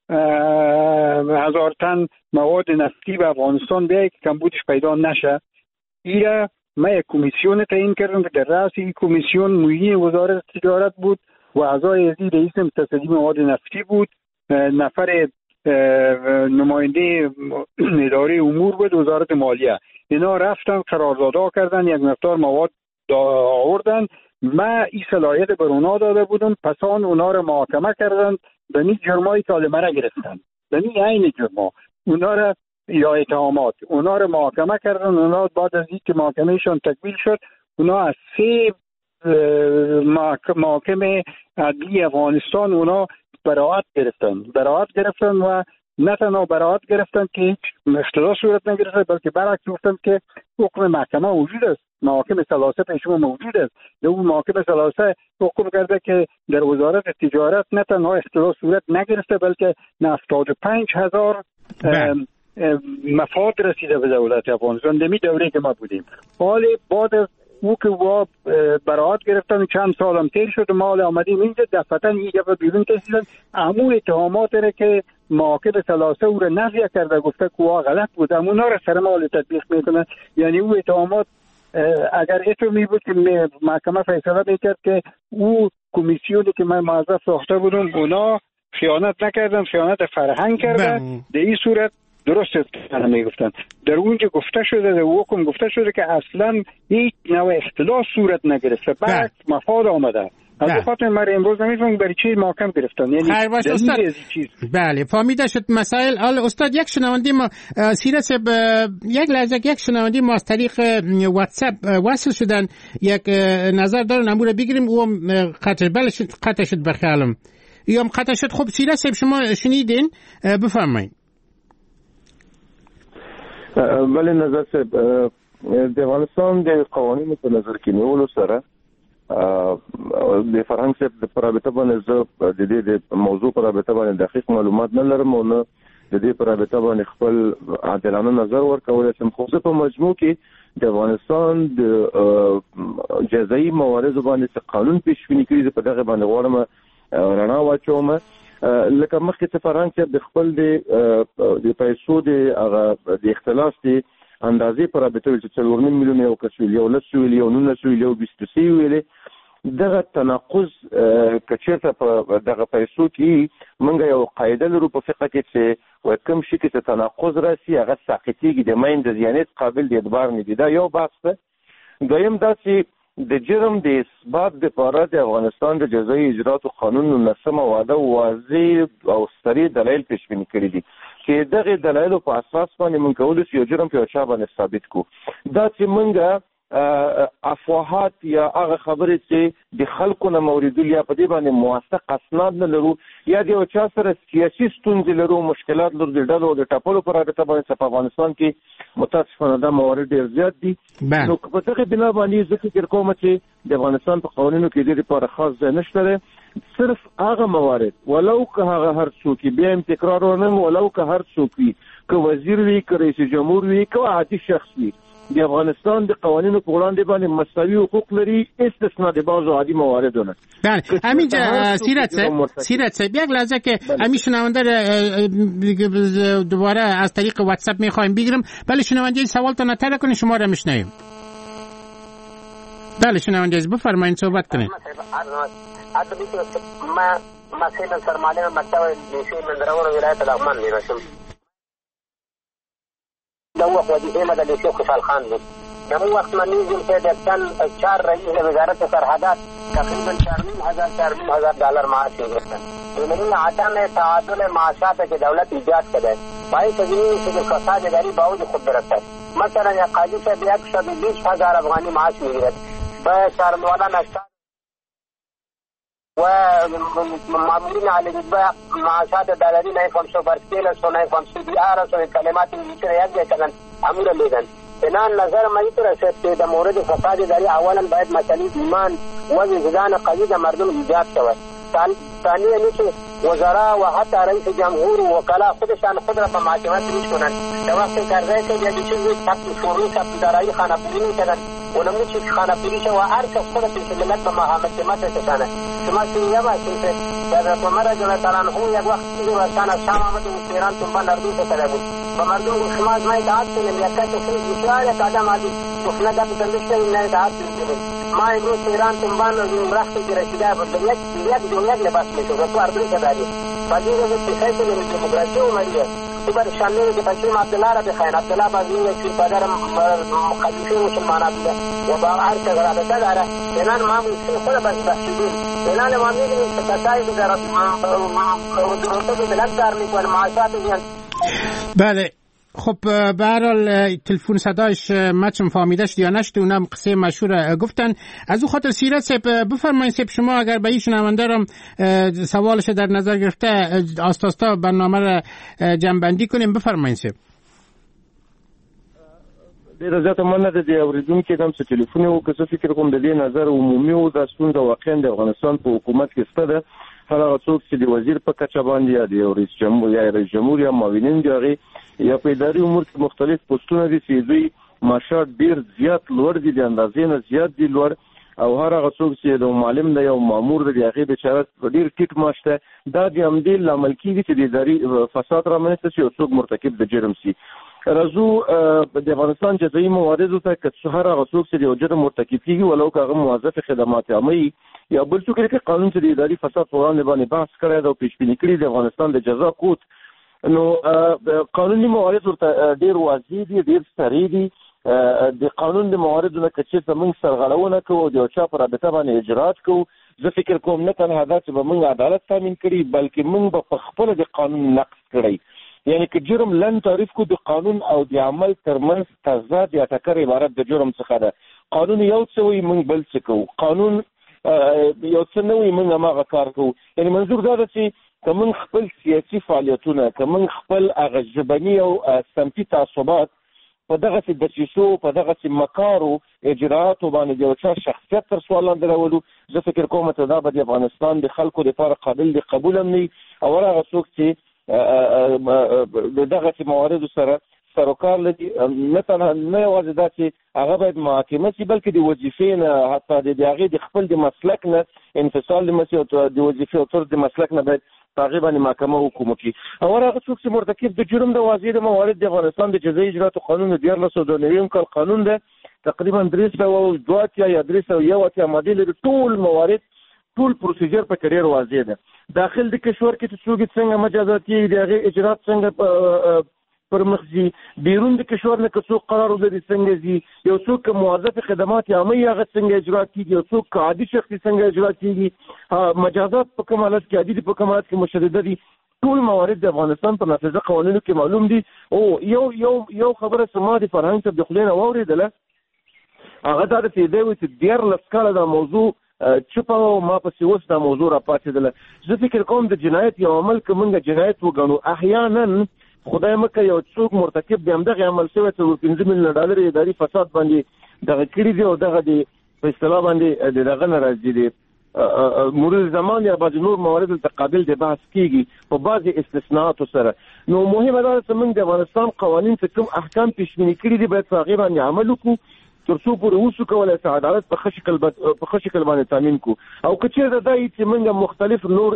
هزار تن مواد نفتی به افغانستان بیاید که کمبودش پیدا نشه. ایره ما یک کمیسیون تعیین کردم که در رأس این کمیسیون معین وزارت تجارت بود و اعضای ازی رئیس متصدی مواد نفتی بود، نفر نماینده اداره امور بود وزارت مالیه. اینا رفتن قراردادها کردن، یک مقدار مواد آوردن، من این صلاحیت بر اونا داده بودم، پس آن اونا رو محاکمه کردن به می جرمایی که من گرفتن، به می عین جرما اونا رو یا اتهامات اونا رو محاکمه کردن. اونا بعد از اینکه محاکمهشون تکمیل شد، اونا از سه محاکمه عدلی افغانستان اونا براعت گرفتن براعت گرفتن و نه تنها براعت گرفتن که هیچ اختلاس صورت نگرفته، بلکه برعکس گفتن که حکم محکمه موجود است، محاکم ثلاثه پیش ما موجود است. اون محاکم ثلاثه حکم کرده که در وزارت تجارت نه تنها اختلاس صورت نگرفته، بلکه هفتاد و پنج هزار مفاد رسیده به دولت افغانستان در می دوره که ما بودیم. حال بعد از او که با براعت گرفتن چند سال هم تیر شد، ما آمدیم اینجا دفعتا این دفعه بیرون کشیدن امو اتهامات را که محاکم ثلاثه او را نفی کرده، گفته که وا غلط بود، امونا را سر ما تطبیق میکنن. یعنی او اتهامات اگر ایتو می بود که محکمه فیصله میکرد که او کمیسیونی که من موظف ساخته بودم اونا خیانت نکردن، خیانت فرهنگ کردن، در این صورت درست است میگفتن. در اونجا گفته شده، در حکم گفته شده که اصلا هیچ نوع اختلاس صورت نگرفته، بعد مفاد آمده. از خاطر من امروز نمیفهمم برای چی محکم گرفتن. یعنی خیر باش استاد. بله فهمیده شد مسائل. حالا استاد یک شنونده ما سیرس یک لحظه یک شنونده ما از طریق واتساپ وصل شدن، یک نظر دارن امور بگیریم. او قطع بلش قطع شد بخیالم یا قطع شد. خب سیرس شما شنیدین، بفرمایید. ولی نظر صاحب د افغانستان د قوانینو په نظر کې نیولو سره د فرهنګ صاحب د پرابطه باندې زه د دې د موضوع پرابطه باندې دقیق معلومات نه لرم او نه د دې پرابطه باندې خپل عادلانه نظر ورکولای شم. خو زه په مجموع کې د افغانستان د جزایي مواردو باندې قانون پیشبیني کړی په دغه باندې غواړم رڼا واچوم. لکه مخکې چې فرهنګ صاحب د خپل د د پیسو د هغه د اختلاس د اندازې پرابطه چې څلور نیم میلیون یو کس ویل یو لس ویل یو نولس ویل یو بیست سي ویلې دغه تناقض کچېرته په دغه پیسو کې موږ یو قاعده لرو په فقه کې چې کوم شي کې تناقض راسي هغه ساقطېږي د ماین د زیانت قابل د اعتبار نه دي. دا یو بحث ده. دویم دا چې د جرم د اثبات لپاره د افغانستان د جزایي اجراتو قانون نسمه واده واضح او صریح دلایل پیش بینی کړی دي چې دغه دلایل په اساس باندې موږ کولای شو یو جرم په چا باندې ثابت کو. دا چې موږ افواهات یا هغه خبرې چې د خلکو نه موریدل یا په دې باندې موثق اسناد نه لرو یا د چا سره سیاسي ستونزې لرو مشکلات لرو د ډلو د ټاپلو پر اړه باندې په افغانستان کې متاسفانه دا موارد ډیر زیات دي. نو په دغه بنا باندې زه فکر کوم چې د افغانستان په قوانینو کې د دې لپاره خاص ځای نشته. صرف هغه موارد ولو که هغه هر څوک بیا هم تکرار ونم ولو که هر څوک وي که وزیر وي که رئیس جمهور وي که عادي شخص وي د افغانستان د قوانینو په وړاندې باندې مساوي حقوق لري استثنا د بعضو عادي مواردو نه. بله همین سیرت صاحب سیرت صاحب یک لحظه که همین شنونده دوباره از طریق واتساپ میخوایم بگیرم. بله شنونده سوالتون رو طرح کنید شما رو میشنویم. بله شنونده بفرمایید صحبت کنید. ما مسئله سرمایه مکتب لیسه مندرور ولایت لغمان میرسم. دو وقت وزیر مدد لیسه خوشحال خان بود. دو وقت من نیزم که دکتن چار رئیس وزارت سرحدات تقریبا چارمین هزار چارمین هزار دلار معاش گرفتن. این عدم تعادل معاشات که دولت ایجاد کرده باعث شده که فساد اداری باوج خود برسد. مثلا یک قاضی سے یک شب بیس هزار افغانی معاش میگیرد به سرموالا نشتا و معمولین علی جدبه معاشات دلاری نایفهم شو برسکیل سو نایفهم شو بیار سو کلمات میچن یک جکلن امور لیدن. بنان نظر ما این رسد که در مورد فساد اداری اولا باید مسئله ایمان و وجدان قوی در مردم ایجاد شود. ثانیاً اینکه وزرا و حتی رئیس جمهور و وکلا خودشان خود را به محاکمه پیش کنند. در وقت کرده که یه چیزی ثبت شروع ثبت دارایی خانه‌پوری می‌کنند و نمونه چیز خانه‌پوری شد و هر کس خود پیش ملت به محاکمه رسانه. شما سیریه باشید که در عمر رضی الله تعالی عنه یک وقت چیزی رسان از شام آمد و ایران تنبان اردوش کرده بود و مردم شما از ما اطاعت کنیم یک کسی خیلی بسیار یک آدم عزیز گفنه در بسندشته این اطاعت کنیم. ما امروز ایران تنبان و این رختی که رسیده بود یک یک دنیا لباس میشود تو اردوش داری وزیر از اتفاقی که در دموکراسی اومدیه تو بر شامل که بچه عبدالله را بخواین عبدالله بازی که پدر خلیفه مسلمان بوده و با هر که رابطه داره اینان ما مسلم خود بس بخشیدیم اینان ما میگیم که کسایی که در درسته بلند کار میکنه معاشات میان. بله خب به هر حال تلفن صدایش مچم فهمیدش یا نشد اونم قصه مشهور گفتن. از او خاطر سیرت صاحب بفرمایید صاحب شما اگر به این شنونده رم سوالش در نظر گرفته آستاستا برنامه را جمع‌بندی کنیم بفرمایید صاحب. ډیره زیاته مننه د اوریدونکو دم څه ټلیفون او که څه فکر کوم د دې نظر عمومي او د ستونزه واقعا د افغانستان په حکومت کې ستر ده. هغه څوک چې د وزیر په کچه باندې یا د رئیس جمهور یا رئیس جمهور یا معاونین دی یا په اداري امور کې مختلف پوسټونه دي چې دوی معاشات ډیر زیات لوړ دي د اندازې نه زیات دي لوړ او هر هغه څوک چې د معلم دی او مامور دی هغه بیچاره ډیر ټیټ معاش ته دا د عمدي لامل کیږي چې د اداري فساد رامنځته شي او څوک مرتکب د جرم شي. راځو د افغانستان جزایي مواردو ته که هر هغه څوک چې د جرم مرتکب کیږي ولو که هغه موظف خدمات عامه یا بل څوک چې قانون چې د اداري فساد په وړاندې باندې بحث کړی او پیش بینی کړی د افغانستان د جزا کود نو قانوني موارد ورته ډیر واضح دي ډیر سریع دي. د قانون د مواردو نه که چېرته موږ سرغړونه کوو د یو چا په رابطه باندې اجرات کوو زه فکر کوم نه تنها دا چې به موږ عدالت تامین کړي بلکې موږ به په خپله د قانون نقض کړی. یعنی که جرم لن تعریف کو د قانون او د عمل ترمنځ تضاد یا ټکر عبارت د جرم څخه ده. قانون یو څه وایي موږ بل څه کوو قانون یو څه نه وایي موږ هماغه کار کوو. یعنی منظور دا ده چې که موږ خپل سیاسي فعالیتونه که موږ خپل هغه ژبني او سمتي تعصبات په دغه سي دسیسو په دغه سي مکارو اجراءات باندې یو څه شخصیت تر سوال لاندې راولو. زه فکر کوم چې دا به د افغانستان د خلکو لپاره قابل د قبول هم نه او هغه څوک چې د دغه سي موارد سره سروکار لري نه تنها نه یوازې دا چې هغه باید محاکمه شي بلکې د وظیفې نه حتی د هغې د خپل د مسلک نه انفصال لمسي او د وظیفې او طرز د مسلک نه باید په هغې باندې محکمه حکم وکړي. او هغه څوک چې مرتکب د جرم د واضح د موارد د افغانستان د جزایي اجراتو قانون دیارلس سوه دوه نوي کال قانون ده تقریبا درې سوه دوه اتیا یا درې سوه یو اتیا مادې لري. ټول موارد ټول پروسیجر په ډېر واضح ده. داخل د کشور کې چې څوک څنګه مجازاتي د هغې اجرات څنګه پر مخزي بیرون د کشور نه که څوک قرار ولري څنګه ځي یو څوک موظف خدمات عامه هغه څنګه اجرا کیږي یو څوک عادي شخصي څنګه اجرا کیږي مجازات په کوم حالت کې عادي په کوم حالت کې مشدده دي. ټول موارد د افغانستان په نافذه قوانینو کې معلوم دي. او یو یو یو خبره سما د فرهنګ ته د خلینو واوریدله هغه دا چې دی چې دیارلس کاله دا موضوع چپه ما پسې اوس دا موضوع را پاتېدله. زه فکر کوم د جنایت یو عمل که موږ جنایت وګڼو احیانا خدای مکه یو څوک مرتکب دی همدغه عمل شوی څلور پنځه میلیونه ډالر اداري فساد باندې دغه کړي دي او دغه د په اصطلاح باندې د دغه نه راځي دي مرور زمان یا بعضې نور موارد ته قابل د بحث کېږي په بعضې استثناءاتو سره. نو مهمه دا ده چې موږ د افغانستان قوانین چې کوم احکام پیشبیني کړي دي باید په هغې باندې عمل وکړو تر څو پورې وسو کولی چې عدالت په ښه شکل په ښه شکل باندې تامین کړو. او که چېرته دا وي چې موږ مختلف نور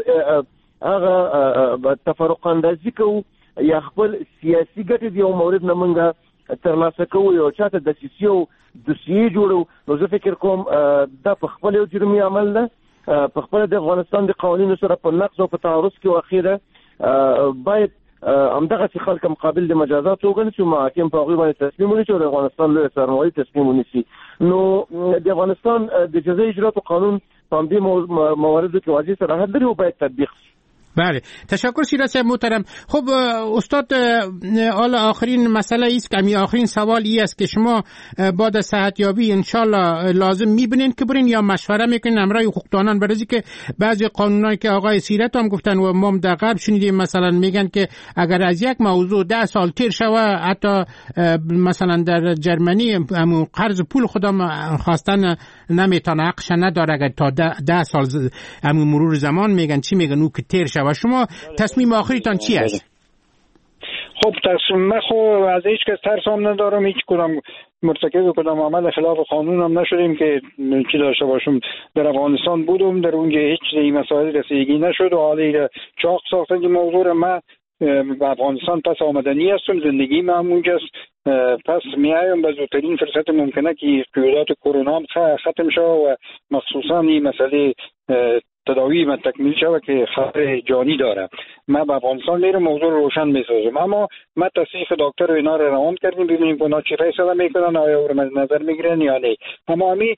هغه تفرق اندازي کوو یا خپل سیاسي ګټې د یو مورد نه موږ ترلاسه کوو یو چاته دسیسې او دوسیې جوړو نو زه فکر کوم دا په خپل یو جرمي عمل ده په خپل د افغانستان د قوانینو سره په نقض او په تعرض کې واقع ده. باید همدغه چې خلک مقابل د مجازات وګڼي چې محاکم په هغوی باندې تسلیم ونیسي او د افغانستان لویه سرمایه تسلیم ونیسي. نو د افغانستان د جزایي اجراتو قانون په همدې مواردو کې واضح صراحت لري او باید تطبیق شي. بله تشکر شیراز صاحب محترم. خب استاد حالا آخرین مسئله ایست که همین آخرین سوال ای است که شما بعد از صحتیابی انشالله لازم میبینین که برین یا مشوره میکنین همراه حقوقدانان برای که بعضی قانونایی که آقای سیرت هم گفتن و ما در غرب شنیدیم مثلا میگن که اگر از یک موضوع ده سال تیر شوه حتی مثلا در جرمنی همون قرض پول خودم خواستن نمیتونه حقش نداره اگر تا ده, ده سال همون مرور زمان میگن چی میگن او که تیر شوه. و شما تصمیم آخریتان چی است؟ خب تصمیم من خب از هیچ کس ترسام ندارم، هیچ کدام مرتکب کدام عمل خلاف قانون هم نشدیم که چی داشته باشم. در افغانستان بودم در اونجا هیچ این مسائل رسیدگی نشد و حالی چاق ساختن این موضوع. من به افغانستان پس آمدنی هستم، زندگی من اونجاست، پس میایم به زودترین فرصت ممکنه که قیودات کرونا ختم شد و مخصوصا این مسئله تداوی من تکمیل شود که خطر جانی داره. من به افغانستان میرم موضوع رو روشن میسازم، اما ما تصدیق دکتر و اینا رو روان کردیم ببینیم اونا چی فیصله میکنن، آیا او رو نظر میگیرن یا نه. اما همین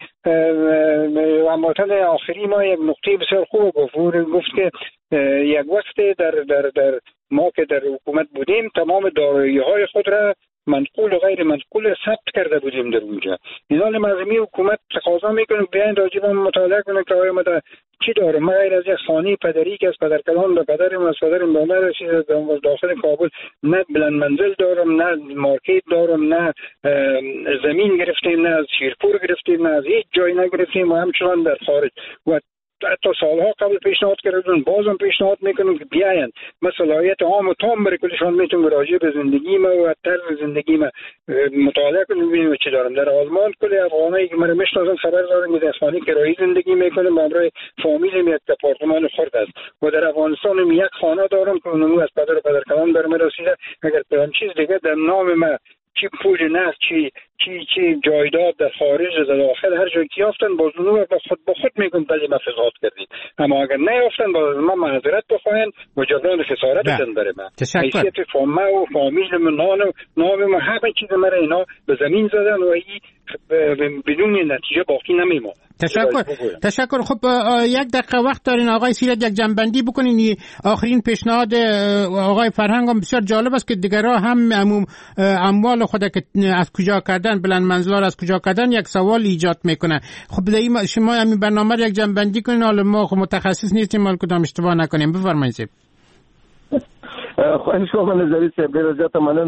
هموطن آخری ما یک نقطه بسیار خوب گفت، گفت که یک وقت در در در ما که در حکومت بودیم تمام دارایی های خود را منقول و غیر منقول ثبت کرده بودیم در اونجا. اینا لازمی حکومت تقاضا میکنه بیاین راجع به مطالعه کنه که آیا ما چی دارم. ما غیر از یک خانه پدری که از پدر کلان به پدرم از پدرم به من رسیده داخل کابل نه بلند منزل دارم، نه مارکت دارم، نه زمین گرفتیم، نه از شیرپور گرفتیم، نه از هیچ جایی نگرفتیم و همچنان در خارج و حتی سالها قبل پیشنهاد کردن بازم پیشنهاد میکنم که بیاین ما صلاحیت عام و تام برای کلشان میتونم راجع به زندگی ما و طرز زندگی ما مطالعه کنیم ببینیم چی دارم. در آلمان کل افغانایی که من میشناسم خبر دارم که در خانه کرایی زندگی میکنم با همراه فامیلم یک آپارتمان خرد است و در افغانستان یک خانه دارم که اونم از پدر و پدرکلان برام رسیده. اگر پلان چیز دیگه در نام ما چی پول نه چی چی چی جایداد در خارج در داخل هر جایی که یافتن باز اونو با خود با خود میگن بله ما فساد کردیم، اما اگر نیافتن باز ما معذرت بخواین و جبران خسارت بدن برای ما. حیثیت فاما و فامیل من نام نام ما همه چیز ما را اینا به زمین زدن و ای بدون نتیجه باقی نمیمونه. تشکر تشکر. خب یک دقیقه وقت دارین آقای سیرت یک جنبندی بکنین. آخرین پیشنهاد آقای فرهنگ هم بسیار جالب است که دیگرها هم اموال خود که از کجا کردن بلند منزلار از کجا کردن یک سوال ایجاد میکنه. خب شما همین برنامه یک جنبندی کنین، حالا ما متخصص نیستیم مال کدام اشتباه نکنیم. بفرمایید. خواهش می‌کنم نظری صاحب ډیر زیاته مننه.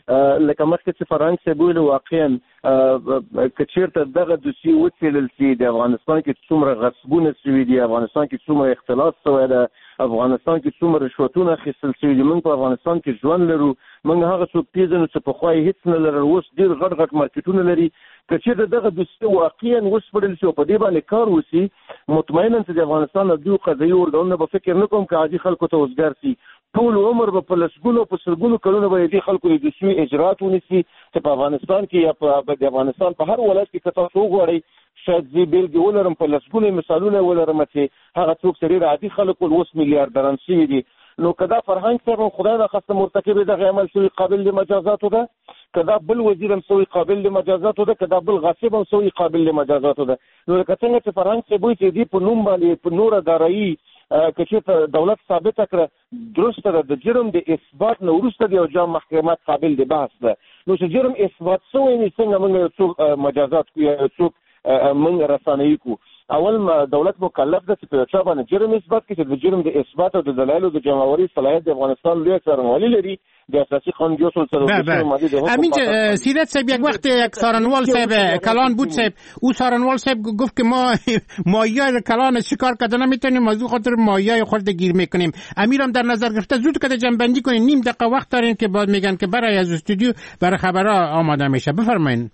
لکه مخکې چې فرهنګ صاحب ویل واقعا که چېرته دغه دوسیې وڅېړل شي د افغانستان کې څومره غصبونه شوي دي، افغانستان کې څومره اختلاط شوی ده، افغانستان کې څومره رشوتونه اخیستل شوي دي، موږ په افغانستان کې ژوند لرو، موږ هغه څوک پیژنو چې پخوا یې هېڅ نه لرل، اوس ډېر غټ غټ مارکېټونه لري. که چېرته دغه دوسیې واقعا وسپړل شي او په دې باندې کار وشي، مطمئنا چې د افغانستان عدلي قضایي ارګانونه به فکر نه کوم که عادي خلکو ته وزګار شي، ټول عمر به په لسګونو په سلګونو کلونه به دې خلکو د دوسیې اجرات ونیسي چې په افغانستان کې یا په د افغانستان په هر ولایت کې که تاسو وغواړئ شاید زه بېلګې ولرم په لسګونو مثالونه ولرم چې هغه څوک چې ډېر عادي خلک ول اوس میلیاردران شوي دي. نو که دا فرهنګ صاحب خدای ناخواسته مرتکب دغه عمل شوي قابل د مجازاتو ده، که دا بل وزیر هم سوی قابل د مجازاتو ده، که دا بل غاصب هم سوی قابل د مجازاتو ده. نو لکه څنګه چې فرهنګ صاحب وایي چې دې په نوم باندې په نوره دارایي که چېرته دولت ثابته کړه درسته ده، د جرم د اثبات نه وروسته د یو جام محکمات قابل د بحث ده. نو چې جرم اثبات شوی نه څنګه موږ یو څوک مجازات کړو یا یو څوک موږ رسانه‌یي کړو. اول دولت مکلف ده چې په چا باندې جرم اثبات کړي چې د جرم د اثبات او د دلایلو د جمعوري صلاحیت د افغانستان لوی څارنوالي لري د اساسي قانون جو سلسله همین سیرت صاحب یک وقت یک سارنوال صاحب کلان بود صاحب او سارنوال صاحب گفت که ما مایه کلان شکار کردن نمیتونیم موضوع خاطر مایه خورده گیر میکنیم. امیرم در نظر گرفته زود کده جنبندی کنین، نیم دقیقه وقت دارین که بعد میگن که برای از استودیو برای خبرها آماده میشه. بفرمایید.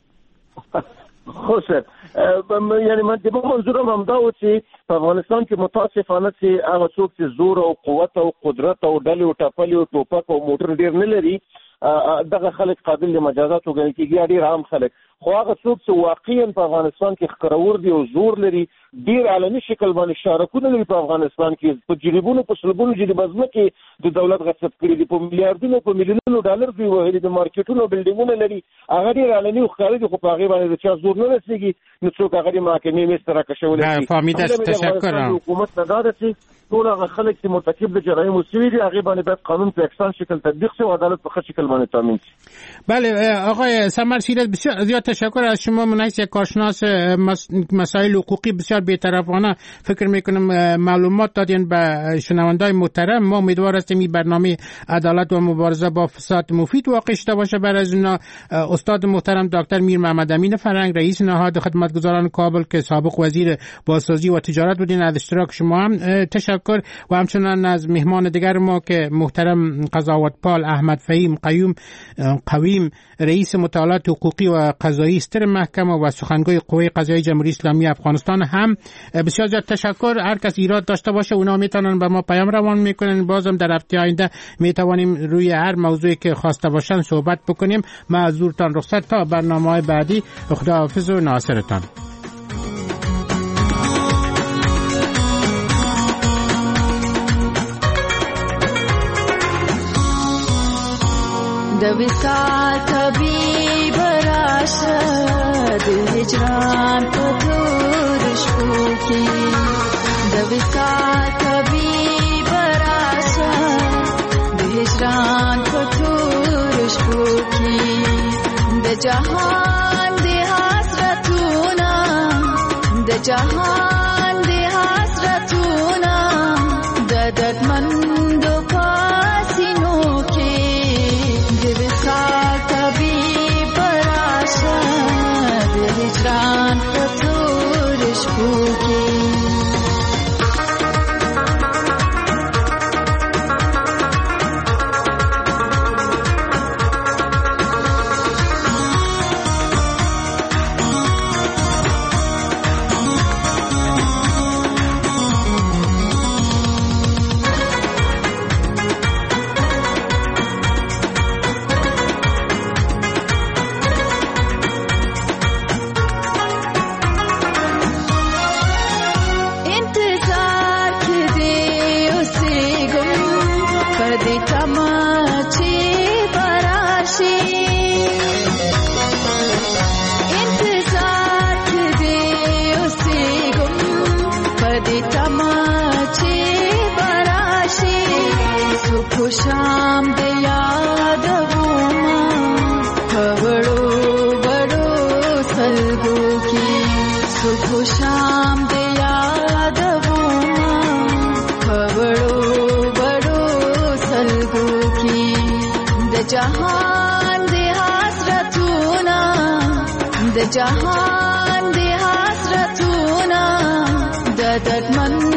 خو سر یعنی من د منظورم همدا و چې په افغانستان کې متاسفانه چې هغه څوک چې زور او قوت او قدرت او ډلې او ټپلې او ټوپک او موټر ډېر نه لري دغه خلک قابل د مجازات وګڼل کېږي، ډېر عام خلک. خو هغه څوک چې واقعا په افغانستان کې ښکرور دي او زور لري، ډېر علني شکل باندې شارکونه لري په افغانستان کې، په جریبونو په سلګونو جریبه ځمکې د دولت غصب کړي دي، په میلیاردونو په میلیونونو ډالر دوی وهلي د مارکېټونو بلډینګونه لري، هغه ډېر علني او ښکاره دي، خو په هغې باندې د چا زور نه رسېږي، نو څوک هغه د محکمې میز ته راکشولی شي. حکومت نه دا ده چې ټول هغه خلک چې مرتکب د جرایمو شوي دي هغې باندې باید قانون په یکسان شکل تطبیق شي او عدالت په ښه شکل باندې تامین شي. بله آقای سمر سیرت بسیار زیاد تشکر از شما. من یک کارشناس مسائل حقوقی بسیار بی‌طرفانه فکر میکنم معلومات دادین به شنوندای محترم. ما امیدوار هستیم این برنامه عدالت و مبارزه با فساد مفید واقع شده باشه. بر از اونا استاد محترم دکتر میر محمد امین فرنگ رئیس نهاد خدمتگزاران کابل که سابق وزیر بازسازی و تجارت بودین، از اشتراک شما هم تشکر و همچنان از مهمان دیگر ما که محترم قضاوتپال احمد فهیم قیوم قویم رئیس مطالعات حقوقی و قضایی ستر محکمه و سخنگوی قوه قضایی جمهوری اسلامی افغانستان هم بسیار زیاد تشکر. هر کس ایراد داشته باشه اونا میتونن به ما پیام روان میکنن، بازم در هفته آینده میتوانیم روی هر موضوعی که خواسته باشن صحبت بکنیم. معذورتان رخصت تا برنامه‌های بعدی. خداحافظ و ناصرتان. د وصال طبيب راشد هجران په تور شپو کې، د وصال طبيب راشد هجران په تور شپو کې، د جهان د حسرتونه د جهان د حسرتونه د دردمندو پاسینو کې طبيب راشد هجران په تور شپو کې. شام د یاد وما خبرو بڑو سلگو کی صبح شام د یاد وما خبرو بڑو سلگو کی د جہان د د جهان د حسرتونه د دردمن